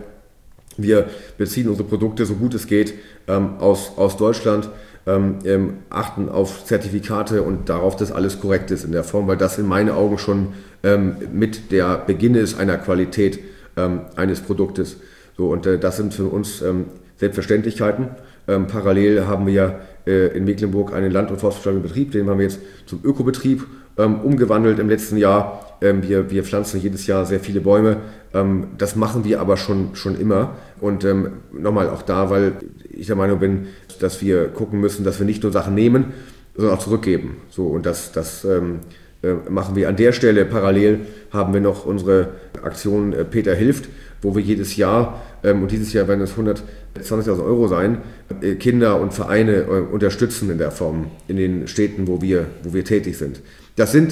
Wir beziehen unsere Produkte, so gut es geht, ähm, aus, aus Deutschland, ähm, ähm, achten auf Zertifikate und darauf, dass alles korrekt ist in der Form, weil das in meinen Augen schon ähm, mit der Beginn ist einer Qualität ähm, eines Produktes. So, und äh, das sind für uns ähm, Selbstverständlichkeiten. Ähm, parallel haben wir ja äh, in Mecklenburg einen Land- und forstwirtschaftlichen Betrieb, den haben wir jetzt zum Ökobetrieb ähm, umgewandelt im letzten Jahr. Ähm, wir, wir pflanzen jedes Jahr sehr viele Bäume. Ähm, das machen wir aber schon, schon immer. Und ähm, nochmal auch da, weil ich der Meinung bin, dass wir gucken müssen, dass wir nicht nur Sachen nehmen, sondern auch zurückgeben. So, und das, das ähm, äh, machen wir an der Stelle. Parallel haben wir noch unsere Aktion äh, Peter hilft, wo wir jedes Jahr, ähm, und dieses Jahr werden es hundertzwanzigtausend Euro sein, äh, Kinder und Vereine äh, unterstützen in der Form in den Städten, wo wir, wo wir tätig sind. Das sind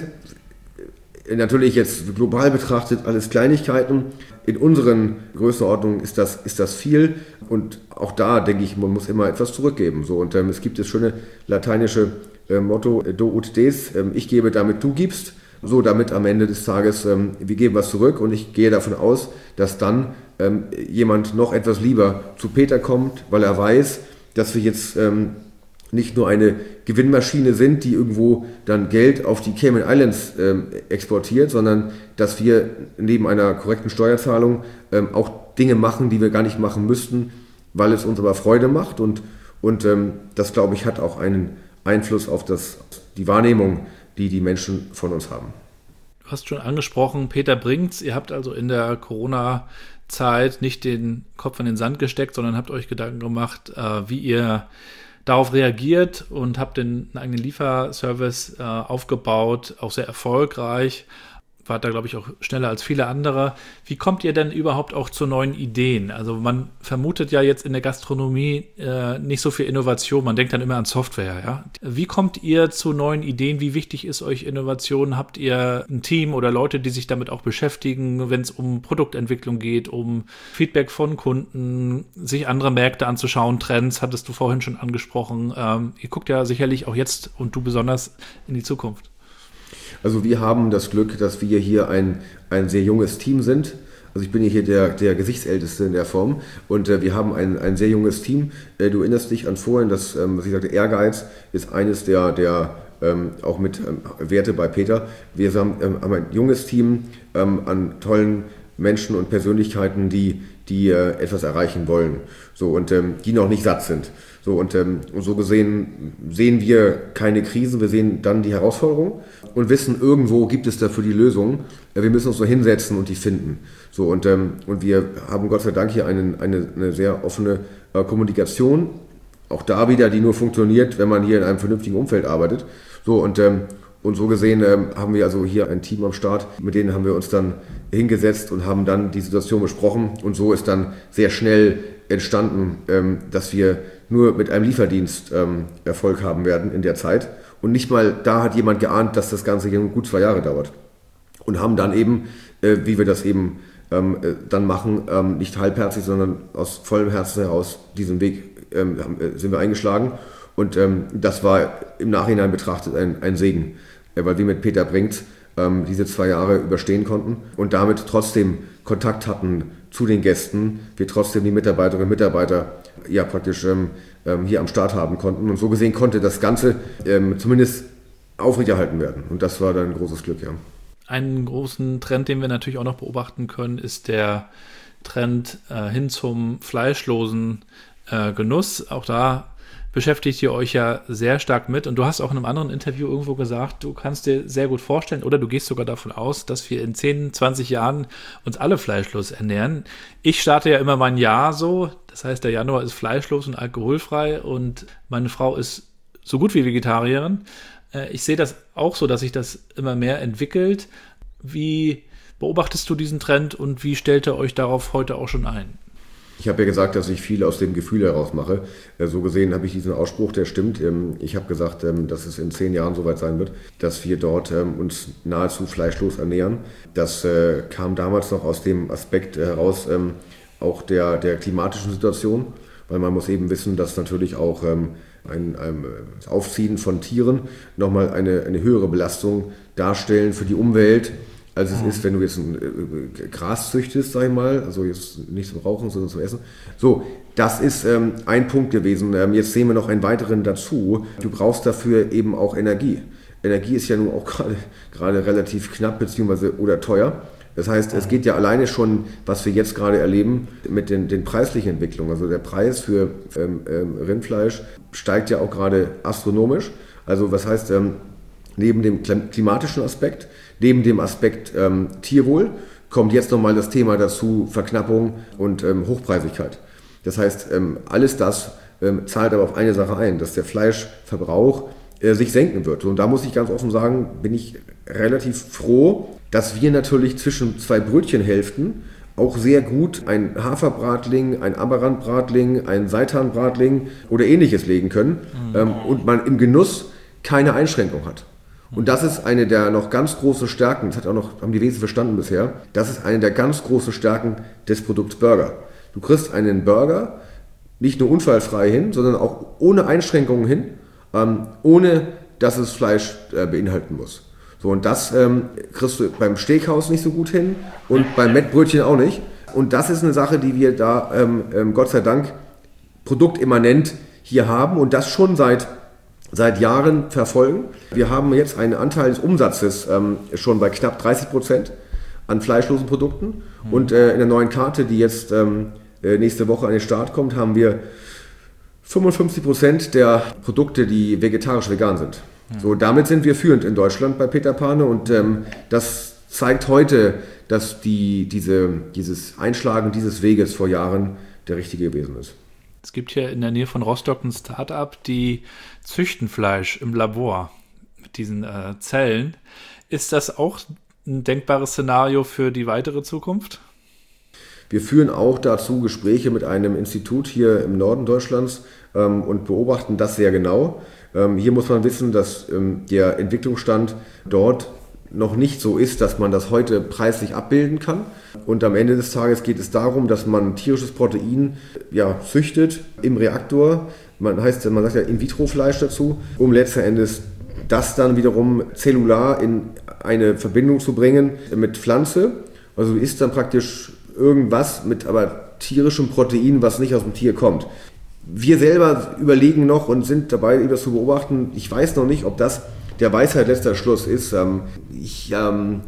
äh, natürlich jetzt global betrachtet alles Kleinigkeiten. In unseren Größenordnungen ist das, ist das viel und auch da denke ich, man muss immer etwas zurückgeben. So, und ähm, es gibt das schöne lateinische äh, Motto, do ut des, äh, ich gebe, damit du gibst. So, damit am Ende des Tages, ähm, wir geben was zurück und ich gehe davon aus, dass dann ähm, jemand noch etwas lieber zu Peter kommt, weil er weiß, dass wir jetzt ähm, nicht nur eine Gewinnmaschine sind, die irgendwo dann Geld auf die Cayman Islands ähm, exportiert, sondern dass wir neben einer korrekten Steuerzahlung ähm, auch Dinge machen, die wir gar nicht machen müssten, weil es uns aber Freude macht und, und ähm, das, glaube ich, hat auch einen Einfluss auf das, die Wahrnehmung, die die Menschen von uns haben. Du hast schon angesprochen, Peter Bringts, ihr habt also in der Corona-Zeit nicht den Kopf in den Sand gesteckt, sondern habt euch Gedanken gemacht, äh, wie ihr darauf reagiert und habt den, einen eigenen Lieferservice äh, aufgebaut, auch sehr erfolgreich. Wart da, glaube ich, auch schneller als viele andere. Wie kommt ihr denn überhaupt auch zu neuen Ideen? Also man vermutet ja jetzt in der Gastronomie äh, nicht so viel Innovation. Man denkt dann immer an Software, ja. Wie kommt ihr zu neuen Ideen? Wie wichtig ist euch Innovation? Habt ihr ein Team oder Leute, die sich damit auch beschäftigen, wenn es um Produktentwicklung geht, um Feedback von Kunden, sich andere Märkte anzuschauen, Trends, hattest du vorhin schon angesprochen. Ähm, ihr guckt ja sicherlich auch jetzt und du besonders in die Zukunft. Also wir haben das Glück, dass wir hier ein, ein sehr junges Team sind. Also ich bin hier der, der Gesichtsälteste in der Form und äh, wir haben ein, ein sehr junges Team. Äh, du erinnerst dich an vorhin, dass, ähm, was ich sagte, Ehrgeiz ist eines der, der ähm, auch mit ähm, Werte bei Peter. Wir haben, ähm, haben ein junges Team ähm, an tollen Menschen und Persönlichkeiten, die, die äh, etwas erreichen wollen, so, und ähm, die noch nicht satt sind. So, und, ähm, und so gesehen sehen wir keine Krisen, wir sehen dann die Herausforderung und wissen, irgendwo gibt es dafür die Lösung. Wir müssen uns nur hinsetzen und die finden. So, und, ähm, und wir haben Gott sei Dank hier einen, eine, eine sehr offene äh, Kommunikation, auch da wieder, die nur funktioniert, wenn man hier in einem vernünftigen Umfeld arbeitet. So, und, ähm, und so gesehen ähm, haben wir also hier ein Team am Start, mit denen haben wir uns dann hingesetzt und haben dann die Situation besprochen und so ist dann sehr schnell entstanden, ähm, dass wir nur mit einem Lieferdienst ähm, Erfolg haben werden in der Zeit. Und nicht mal da hat jemand geahnt, dass das Ganze hier gut zwei Jahre dauert. Und haben dann eben, äh, wie wir das eben ähm, äh, dann machen, ähm, nicht halbherzig, sondern aus vollem Herzen heraus diesen Weg ähm, äh, sind wir eingeschlagen. Und ähm, das war im Nachhinein betrachtet ein, ein Segen, äh, weil wir mit Peter Brinks ähm, diese zwei Jahre überstehen konnten und damit trotzdem Kontakt hatten zu den Gästen, wir trotzdem die Mitarbeiterinnen und Mitarbeiter ja praktisch ähm, hier am Start haben konnten. Und so gesehen konnte das Ganze ähm, zumindest aufrechterhalten werden. Und das war dann ein großes Glück, ja. Einen großen Trend, den wir natürlich auch noch beobachten können, ist der Trend äh, hin zum fleischlosen äh, Genuss. Auch da beschäftigt ihr euch ja sehr stark mit. Und du hast auch in einem anderen Interview irgendwo gesagt, du kannst dir sehr gut vorstellen oder du gehst sogar davon aus, dass wir in zehn, zwanzig Jahren uns alle fleischlos ernähren. Ich starte ja immer mein Jahr so. Das heißt, der Januar ist fleischlos und alkoholfrei und meine Frau ist so gut wie Vegetarierin. Ich sehe das auch so, dass sich das immer mehr entwickelt. Wie beobachtest du diesen Trend und wie stellt ihr euch darauf heute auch schon ein? Ich habe ja gesagt, dass ich viel aus dem Gefühl heraus mache. So gesehen habe ich diesen Ausspruch, der stimmt. Ich habe gesagt, dass es in zehn Jahren soweit sein wird, dass wir dort uns nahezu fleischlos ernähren. Das kam damals noch aus dem Aspekt heraus, auch der, der klimatischen Situation, weil man muss eben wissen, dass natürlich auch ein, ein Aufziehen von Tieren nochmal eine, eine höhere Belastung darstellen für die Umwelt, als es ist, wenn du jetzt ein äh, Gras züchtest, sag ich mal, also jetzt nicht zum Rauchen, sondern zum Essen. So, das ist ähm, ein Punkt gewesen. Ähm, jetzt sehen wir noch einen weiteren dazu. Du brauchst dafür eben auch Energie. Energie ist ja nun auch gerade gerade relativ knapp beziehungsweise oder teuer. Das heißt, es geht ja alleine schon, was wir jetzt gerade erleben, mit den, den preislichen Entwicklungen. Also der Preis für ähm, ähm, Rindfleisch steigt ja auch gerade astronomisch. Also was heißt, ähm, neben dem klimatischen Aspekt, neben dem Aspekt ähm, Tierwohl, kommt jetzt nochmal das Thema dazu, Verknappung und ähm, Hochpreisigkeit. Das heißt, ähm, alles das ähm, zahlt aber auf eine Sache ein, dass der Fleischverbrauch äh, sich senken wird. Und da muss ich ganz offen sagen, bin ich relativ froh, dass wir natürlich zwischen zwei Brötchenhälften auch sehr gut ein Haferbratling, ein Amaranthbratling, ein Seitanbratling oder ähnliches legen können mhm. ähm, und man im Genuss keine Einschränkung hat. Und das ist eine der noch ganz großen Stärken, das hat auch noch, haben die wenigsten verstanden bisher, das ist eine der ganz großen Stärken des Produkts Burger. Du kriegst einen Burger nicht nur unfallfrei hin, sondern auch ohne Einschränkungen hin, ähm, ohne dass es Fleisch äh, beinhalten muss. So, und das ähm, kriegst du beim Steakhouse nicht so gut hin und beim Mettbrötchen auch nicht. Und das ist eine Sache, die wir da ähm, ähm, Gott sei Dank produktimmanent hier haben und das schon seit seit Jahren verfolgen. Wir haben jetzt einen Anteil des Umsatzes ähm, schon bei knapp dreißig Prozent an fleischlosen Produkten. Mhm. Und äh, in der neuen Karte, die jetzt ähm, nächste Woche an den Start kommt, haben wir fünfundfünfzig Prozent der Produkte, die vegetarisch-vegan sind. Mhm. So, damit sind wir führend in Deutschland bei Peter Pane und ähm, das zeigt heute, dass die, diese, dieses Einschlagen dieses Weges vor Jahren der richtige gewesen ist. Es gibt hier in der Nähe von Rostock ein Start-up, die züchten Fleisch im Labor mit diesen äh, Zellen. Ist das auch ein denkbares Szenario für die weitere Zukunft? Wir führen auch dazu Gespräche mit einem Institut hier im Norden Deutschlands ähm, und beobachten das sehr genau. Ähm, hier muss man wissen, dass ähm, der Entwicklungsstand dort noch nicht so ist, dass man das heute preislich abbilden kann. Und am Ende des Tages geht es darum, dass man tierisches Protein ja, züchtet im Reaktor. Man heißt, man sagt ja In-vitro-Fleisch dazu, um letzten Endes das dann wiederum zellular in eine Verbindung zu bringen mit Pflanze. Also du isst dann praktisch irgendwas mit aber tierischem Protein, was nicht aus dem Tier kommt. Wir selber überlegen noch und sind dabei, das zu beobachten. Ich weiß noch nicht, ob das der Weisheit letzter Schluss ist. Ähm, ich, ähm,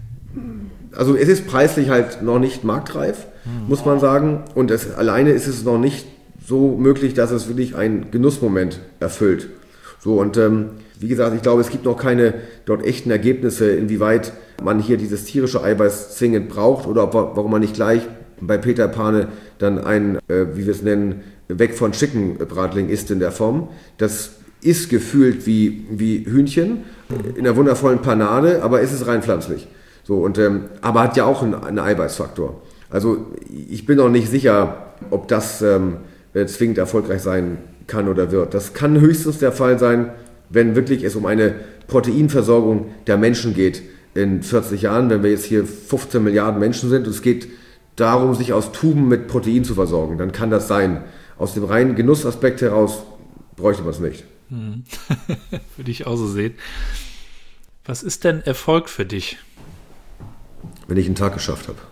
also es ist preislich halt noch nicht marktreif, mhm. muss man sagen. Und es, alleine ist es noch nicht so möglich, dass es wirklich einen Genussmoment erfüllt. So und ähm, wie gesagt, ich glaube, es gibt noch keine dort echten Ergebnisse, inwieweit man hier dieses tierische Eiweiß zwingend braucht oder ob, warum man nicht gleich bei Peter Pane dann ein, äh, wie wir es nennen, weg von Chicken Bratling isst in der Form. Das ist gefühlt wie, wie Hühnchen in einer wundervollen Panade, aber es ist rein pflanzlich. So, und, ähm, aber hat ja auch einen, einen Eiweißfaktor. Also ich bin noch nicht sicher, ob das ähm, zwingend erfolgreich sein kann oder wird. Das kann höchstens der Fall sein, wenn wirklich es um eine Proteinversorgung der Menschen geht in vierzig Jahren, wenn wir jetzt hier fünfzehn Milliarden Menschen sind und es geht darum, sich aus Tuben mit Protein zu versorgen, dann kann das sein. Aus dem reinen Genussaspekt heraus bräuchte man es nicht. Hm. Würde ich auch so sehen. Was ist denn Erfolg für dich? Wenn ich einen Tag geschafft habe.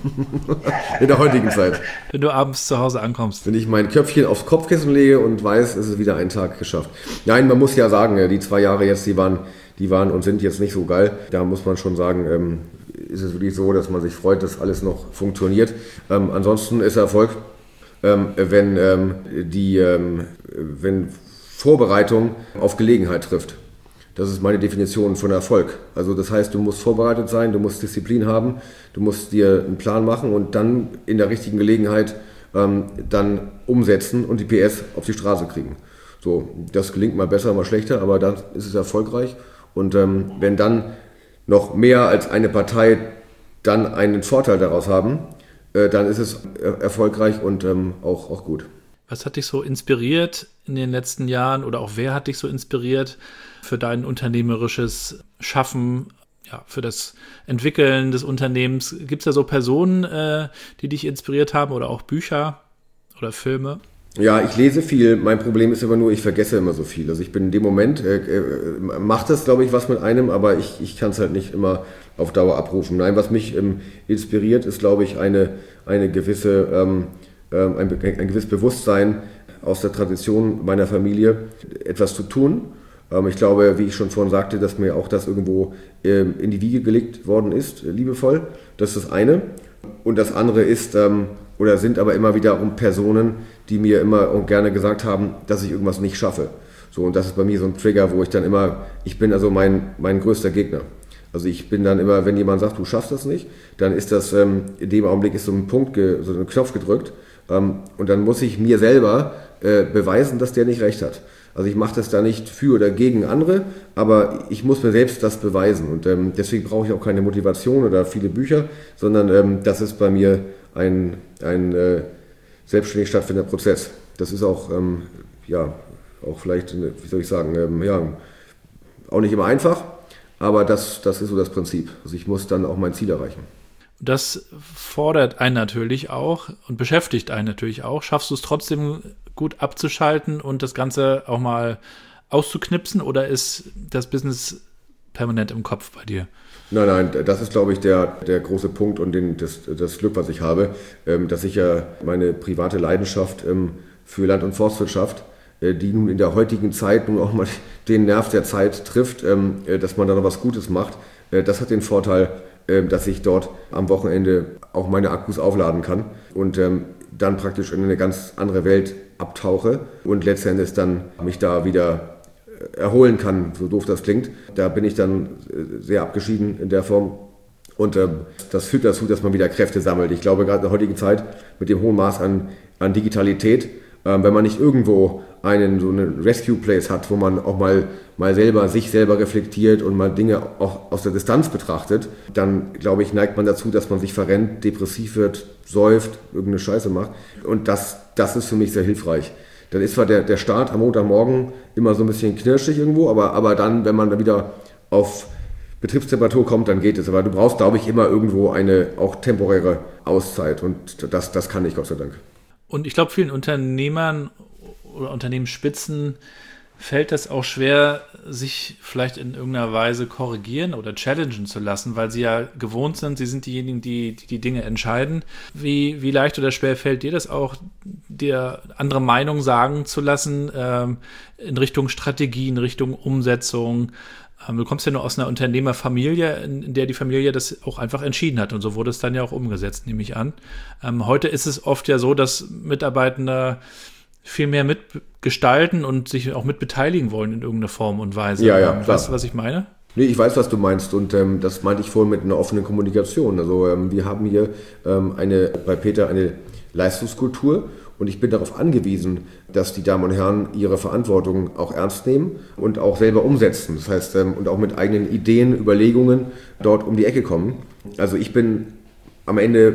In der heutigen Zeit. Wenn du abends zu Hause ankommst. Wenn ich mein Köpfchen aufs Kopfkissen lege und weiß, es ist wieder ein Tag geschafft. Nein, man muss ja sagen, die zwei Jahre jetzt, die waren, die waren und sind jetzt nicht so geil. Da muss man schon sagen, ähm, ist es wirklich so, dass man sich freut, dass alles noch funktioniert. Ähm, ansonsten ist Erfolg, ähm, wenn, ähm, die, ähm, wenn Vorbereitung auf Gelegenheit trifft. Das ist meine Definition von Erfolg. Also das heißt, du musst vorbereitet sein, du musst Disziplin haben, du musst dir einen Plan machen und dann in der richtigen Gelegenheit ähm, dann umsetzen und die P S auf die Straße kriegen. So, das gelingt mal besser, mal schlechter, aber dann ist es erfolgreich. Und ähm, wenn dann noch mehr als eine Partei dann einen Vorteil daraus haben, äh, dann ist es er- erfolgreich und ähm, auch, auch gut. Was hat dich so inspiriert in den letzten Jahren oder auch wer hat dich so inspiriert für dein unternehmerisches Schaffen, ja, für das Entwickeln des Unternehmens? Gibt es da so Personen, äh, die dich inspiriert haben oder auch Bücher oder Filme? Ja, ich lese viel. Mein Problem ist aber nur, ich vergesse immer so viel. Also ich bin in dem Moment, äh, äh, macht das, glaube ich, was mit einem, aber ich, ich kann es halt nicht immer auf Dauer abrufen. Nein, was mich ähm, inspiriert, ist, glaube ich, eine, eine gewisse, ähm, ähm, ein, ein gewisses Bewusstsein aus der Tradition meiner Familie, etwas zu tun. Ähm, ich glaube, wie ich schon vorhin sagte, dass mir auch das irgendwo ähm, in die Wiege gelegt worden ist, äh, liebevoll. Das ist das eine. Und das andere ist, ähm, oder sind aber immer wiederum Personen, die mir immer und gerne gesagt haben, dass ich irgendwas nicht schaffe. So, und das ist bei mir so ein Trigger, wo ich dann immer, ich bin also mein, mein größter Gegner. Also ich bin dann immer, wenn jemand sagt, du schaffst das nicht, dann ist das, ähm, in dem Augenblick ist so ein Punkt, ge, so ein Knopf gedrückt ähm, und dann muss ich mir selber äh, beweisen, dass der nicht recht hat. Also ich mache das da nicht für oder gegen andere, aber ich muss mir selbst das beweisen und ähm, deswegen brauche ich auch keine Motivation oder viele Bücher, sondern ähm, das ist bei mir ein, ein äh, selbstständig stattfindender Prozess. Das ist auch, ähm, ja, auch vielleicht, wie soll ich sagen, ähm, ja, auch nicht immer einfach, aber das, das ist so das Prinzip. Also ich muss dann auch mein Ziel erreichen. Das fordert einen natürlich auch und beschäftigt einen natürlich auch. Schaffst du es trotzdem gut abzuschalten und das Ganze auch mal auszuknipsen oder ist das Business permanent im Kopf bei dir? Nein, nein, das ist, glaube ich, der, der große Punkt und den, das, das Glück, was ich habe, ähm, dass ich ja meine private Leidenschaft ähm, für Land- und Forstwirtschaft, äh, die nun in der heutigen Zeit nun auch mal den Nerv der Zeit trifft, ähm, äh, dass man da noch was Gutes macht, äh, das hat den Vorteil, äh, dass ich dort am Wochenende auch meine Akkus aufladen kann und ähm, dann praktisch in eine ganz andere Welt abtauche und letztendlich dann mich da wieder erholen kann, so doof das klingt. Da bin ich dann sehr abgeschieden in der Form und äh, das führt dazu, dass man wieder Kräfte sammelt. Ich glaube, gerade in der heutigen Zeit mit dem hohen Maß an, an Digitalität, äh, wenn man nicht irgendwo einen so einen Rescue Place hat, wo man auch mal, mal selber sich selber reflektiert und mal Dinge auch aus der Distanz betrachtet, dann, glaube ich, neigt man dazu, dass man sich verrennt, depressiv wird, säuft, irgendeine Scheiße macht und das, das ist für mich sehr hilfreich. Dann ist zwar der, der Start am Montagmorgen immer so ein bisschen knirschig irgendwo, aber, aber dann, wenn man dann wieder auf Betriebstemperatur kommt, dann geht es. Aber du brauchst, glaube ich, immer irgendwo eine auch temporäre Auszeit und das, das kann ich, Gott sei Dank. Und ich glaube, vielen Unternehmern oder Unternehmensspitzen fällt das auch schwer, sich vielleicht in irgendeiner Weise korrigieren oder challengen zu lassen, weil sie ja gewohnt sind, sie sind diejenigen, die die, die Dinge entscheiden. Wie, wie leicht oder schwer fällt dir das auch, dir andere Meinung sagen zu lassen, ähm, in Richtung Strategie, in Richtung Umsetzung? Ähm, du kommst ja nur aus einer Unternehmerfamilie, in, in der die Familie das auch einfach entschieden hat und so wurde es dann ja auch umgesetzt, nehme ich an. Ähm, heute ist es oft ja so, dass Mitarbeitende viel mehr mitgestalten und sich auch mitbeteiligen wollen in irgendeiner Form und Weise. Ja, ja, klar. Weißt du, was ich meine? Nee, ich weiß, was du meinst und ähm, das meinte ich vorhin mit einer offenen Kommunikation. Also ähm, wir haben hier ähm, eine, bei Peter eine Leistungskultur und ich bin darauf angewiesen, dass die Damen und Herren ihre Verantwortung auch ernst nehmen und auch selber umsetzen. Das heißt, ähm, und auch mit eigenen Ideen, Überlegungen dort um die Ecke kommen. Also ich bin am Ende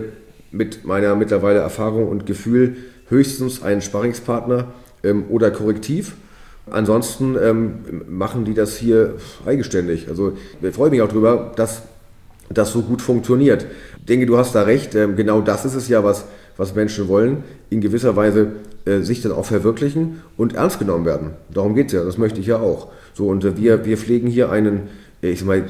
mit meiner mittlerweile Erfahrung und Gefühl höchstens einen Sparringspartner ähm, oder Korrektiv. Ansonsten ähm, machen die das hier eigenständig. Also ich freue mich auch darüber, dass das so gut funktioniert. Ich denke, du hast da recht. Ähm, genau das ist es ja, was, was Menschen wollen. In gewisser Weise äh, sich dann auch verwirklichen und ernst genommen werden. Darum geht es ja. Das möchte ich ja auch. So, und äh, wir, wir pflegen hier einen, ich sag mal,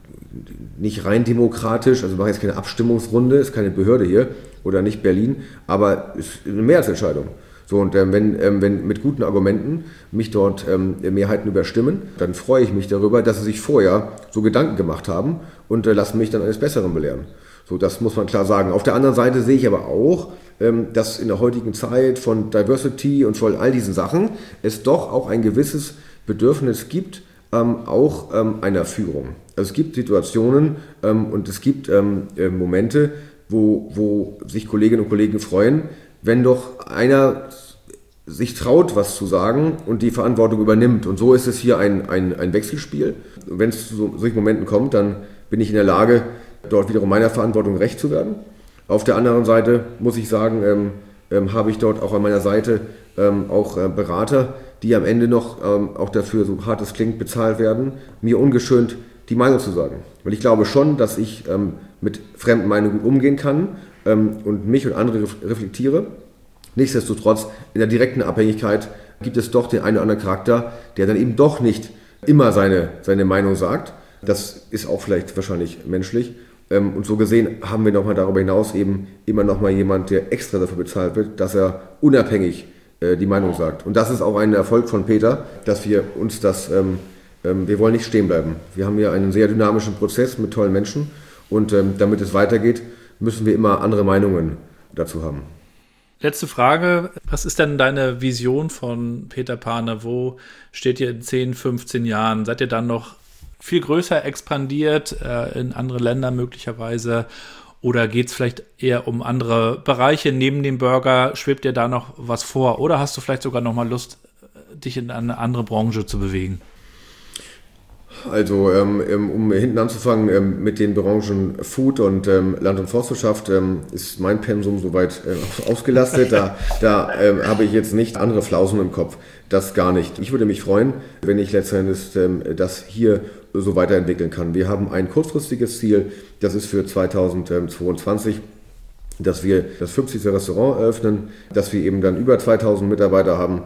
nicht rein demokratisch, also wir machen jetzt keine Abstimmungsrunde, ist keine Behörde hier oder nicht Berlin, aber es ist eine Mehrheitsentscheidung. So, und ähm, wenn, ähm, wenn mit guten Argumenten mich dort ähm, Mehrheiten überstimmen, dann freue ich mich darüber, dass sie sich vorher so Gedanken gemacht haben und äh, lassen mich dann eines Besseren belehren. So, das muss man klar sagen. Auf der anderen Seite sehe ich aber auch, ähm, dass in der heutigen Zeit von Diversity und von all diesen Sachen es doch auch ein gewisses Bedürfnis gibt, ähm, auch ähm, einer Führung. Also es gibt Situationen ähm, und es gibt ähm, äh, Momente, wo, wo sich Kolleginnen und Kollegen freuen, wenn doch einer sich traut, was zu sagen und die Verantwortung übernimmt. Und so ist es hier ein, ein, ein Wechselspiel. Wenn es zu so, solchen Momenten kommt, dann bin ich in der Lage, dort wiederum meiner Verantwortung gerecht zu werden. Auf der anderen Seite muss ich sagen, ähm, ähm, habe ich dort auch an meiner Seite ähm, auch äh, Berater, die am Ende noch ähm, auch dafür, so hart es klingt, bezahlt werden, mir ungeschönt die Meinung zu sagen. Weil ich glaube schon, dass ich ähm, mit fremden Meinungen gut umgehen kann ähm, und mich und andere reflektiere. Nichtsdestotrotz, in der direkten Abhängigkeit gibt es doch den einen oder anderen Charakter, der dann eben doch nicht immer seine, seine Meinung sagt. Das ist auch vielleicht wahrscheinlich menschlich. Ähm, und so gesehen haben wir nochmal darüber hinaus eben immer nochmal jemand, der extra dafür bezahlt wird, dass er unabhängig äh, die Meinung sagt. Und das ist auch ein Erfolg von Peter, dass wir uns das... Ähm, Wir wollen nicht stehen bleiben. Wir haben hier einen sehr dynamischen Prozess mit tollen Menschen und ähm, damit es weitergeht, müssen wir immer andere Meinungen dazu haben. Letzte Frage. Was ist denn deine Vision von Peter Pane? Wo steht ihr in zehn, fünfzehn Jahren? Seid ihr dann noch viel größer expandiert, äh, in andere Länder möglicherweise? Oder geht es vielleicht eher um andere Bereiche neben dem Burger? Schwebt dir da noch was vor? Oder hast du vielleicht sogar noch mal Lust, dich in eine andere Branche zu bewegen? Also ähm, um hinten anzufangen, ähm, mit den Branchen Food und ähm, Land- und Forstwirtschaft ähm, ist mein Pensum soweit äh, ausgelastet. Da, da ähm, habe ich jetzt nicht andere Flausen im Kopf. Das gar nicht. Ich würde mich freuen, wenn ich letztendlich ähm, das hier so weiterentwickeln kann. Wir haben ein kurzfristiges Ziel, das ist für zweitausendzweiundzwanzig, dass wir das fünfzigste Restaurant eröffnen, dass wir eben dann über zweitausend Mitarbeiter haben,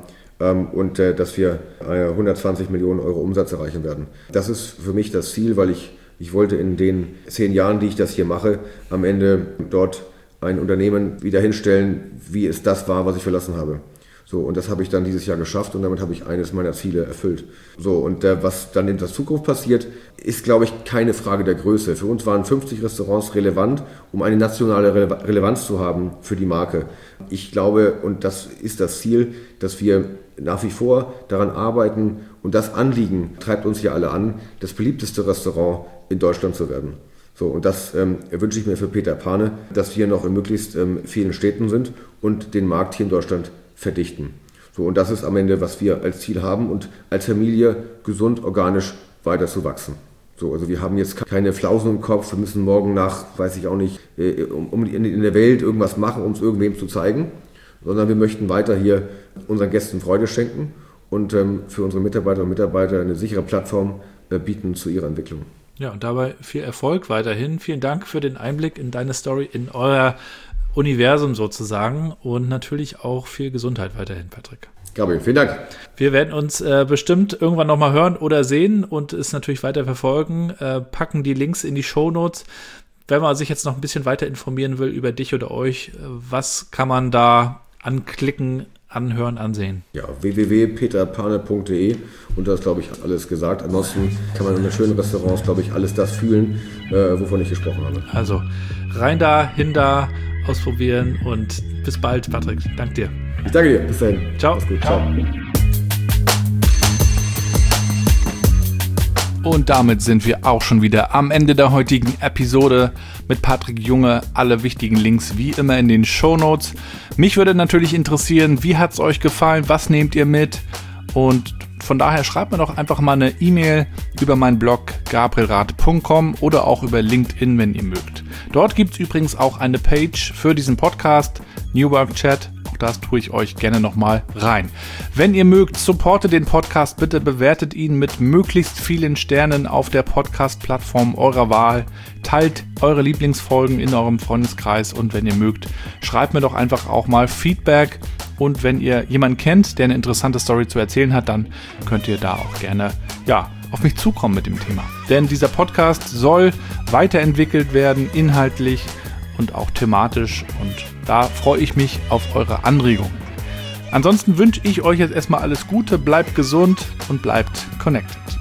und äh, dass wir äh, hundertzwanzig Millionen Euro Umsatz erreichen werden. Das ist für mich das Ziel, weil ich, ich wollte in den zehn Jahren, die ich das hier mache, am Ende dort ein Unternehmen wieder hinstellen, wie es das war, was ich verlassen habe. So, und das habe ich dann dieses Jahr geschafft und damit habe ich eines meiner Ziele erfüllt. So, und äh, was dann in der Zukunft passiert, ist, glaube ich, keine Frage der Größe. Für uns waren fünfzig Restaurants relevant, um eine nationale Rele- Relevanz zu haben für die Marke. Ich glaube, und das ist das Ziel, dass wir nach wie vor daran arbeiten und das Anliegen treibt uns ja alle an, das beliebteste Restaurant in Deutschland zu werden. So, und das ähm, wünsche ich mir für Peter Pane, dass wir noch in möglichst ähm, vielen Städten sind und den Markt hier in Deutschland verdichten. So, und das ist am Ende, was wir als Ziel haben und als Familie gesund, organisch weiter zu wachsen. So, also wir haben jetzt keine Flausen im Kopf, wir müssen morgen nach, weiß ich auch nicht, äh, um, um in, in der Welt irgendwas machen, um es irgendwem zu zeigen, sondern wir möchten weiter hier unseren Gästen Freude schenken und ähm, für unsere Mitarbeiter und Mitarbeiter eine sichere Plattform äh, bieten zu ihrer Entwicklung. Ja, und dabei viel Erfolg weiterhin. Vielen Dank für den Einblick in deine Story, in euer Universum sozusagen und natürlich auch viel Gesundheit weiterhin, Patrick. Gabriel, vielen Dank. Wir werden uns äh, bestimmt irgendwann nochmal hören oder sehen und es natürlich weiter verfolgen. Äh, packen die Links in die Shownotes. Wenn man sich jetzt noch ein bisschen weiter informieren will über dich oder euch, äh, was kann man da anklicken, anhören, ansehen? Ja, w w w punkt peter pane punkt d e und da ist, glaube ich, alles gesagt. Ansonsten kann man in den schönen Restaurants, glaube ich, alles das fühlen, äh, wovon ich gesprochen habe. Also rein da, hin da, ausprobieren und bis bald, Patrick. Dank dir. Ich danke dir. Bis dahin. Ciao. Mach's gut. Ciao. Und damit sind wir auch schon wieder am Ende der heutigen Episode mit Patrick Junge. Alle wichtigen Links wie immer in den Shownotes. Mich würde natürlich interessieren, wie hat es euch gefallen? Was nehmt ihr mit? Und von daher schreibt mir doch einfach mal eine E-Mail über meinen Blog gabrielrate punkt com oder auch über LinkedIn, wenn ihr mögt. Dort gibt es übrigens auch eine Page für diesen Podcast, New Work Chat. Auch das tue ich euch gerne nochmal rein. Wenn ihr mögt, supportet den Podcast, bitte bewertet ihn mit möglichst vielen Sternen auf der Podcast-Plattform eurer Wahl. Teilt eure Lieblingsfolgen in eurem Freundeskreis und wenn ihr mögt, schreibt mir doch einfach auch mal Feedback. Und wenn ihr jemanden kennt, der eine interessante Story zu erzählen hat, dann könnt ihr da auch gerne, ja, auf mich zukommen mit dem Thema. Denn dieser Podcast soll weiterentwickelt werden, inhaltlich und auch thematisch. Und da freue ich mich auf eure Anregungen. Ansonsten wünsche ich euch jetzt erstmal alles Gute, bleibt gesund und bleibt connected.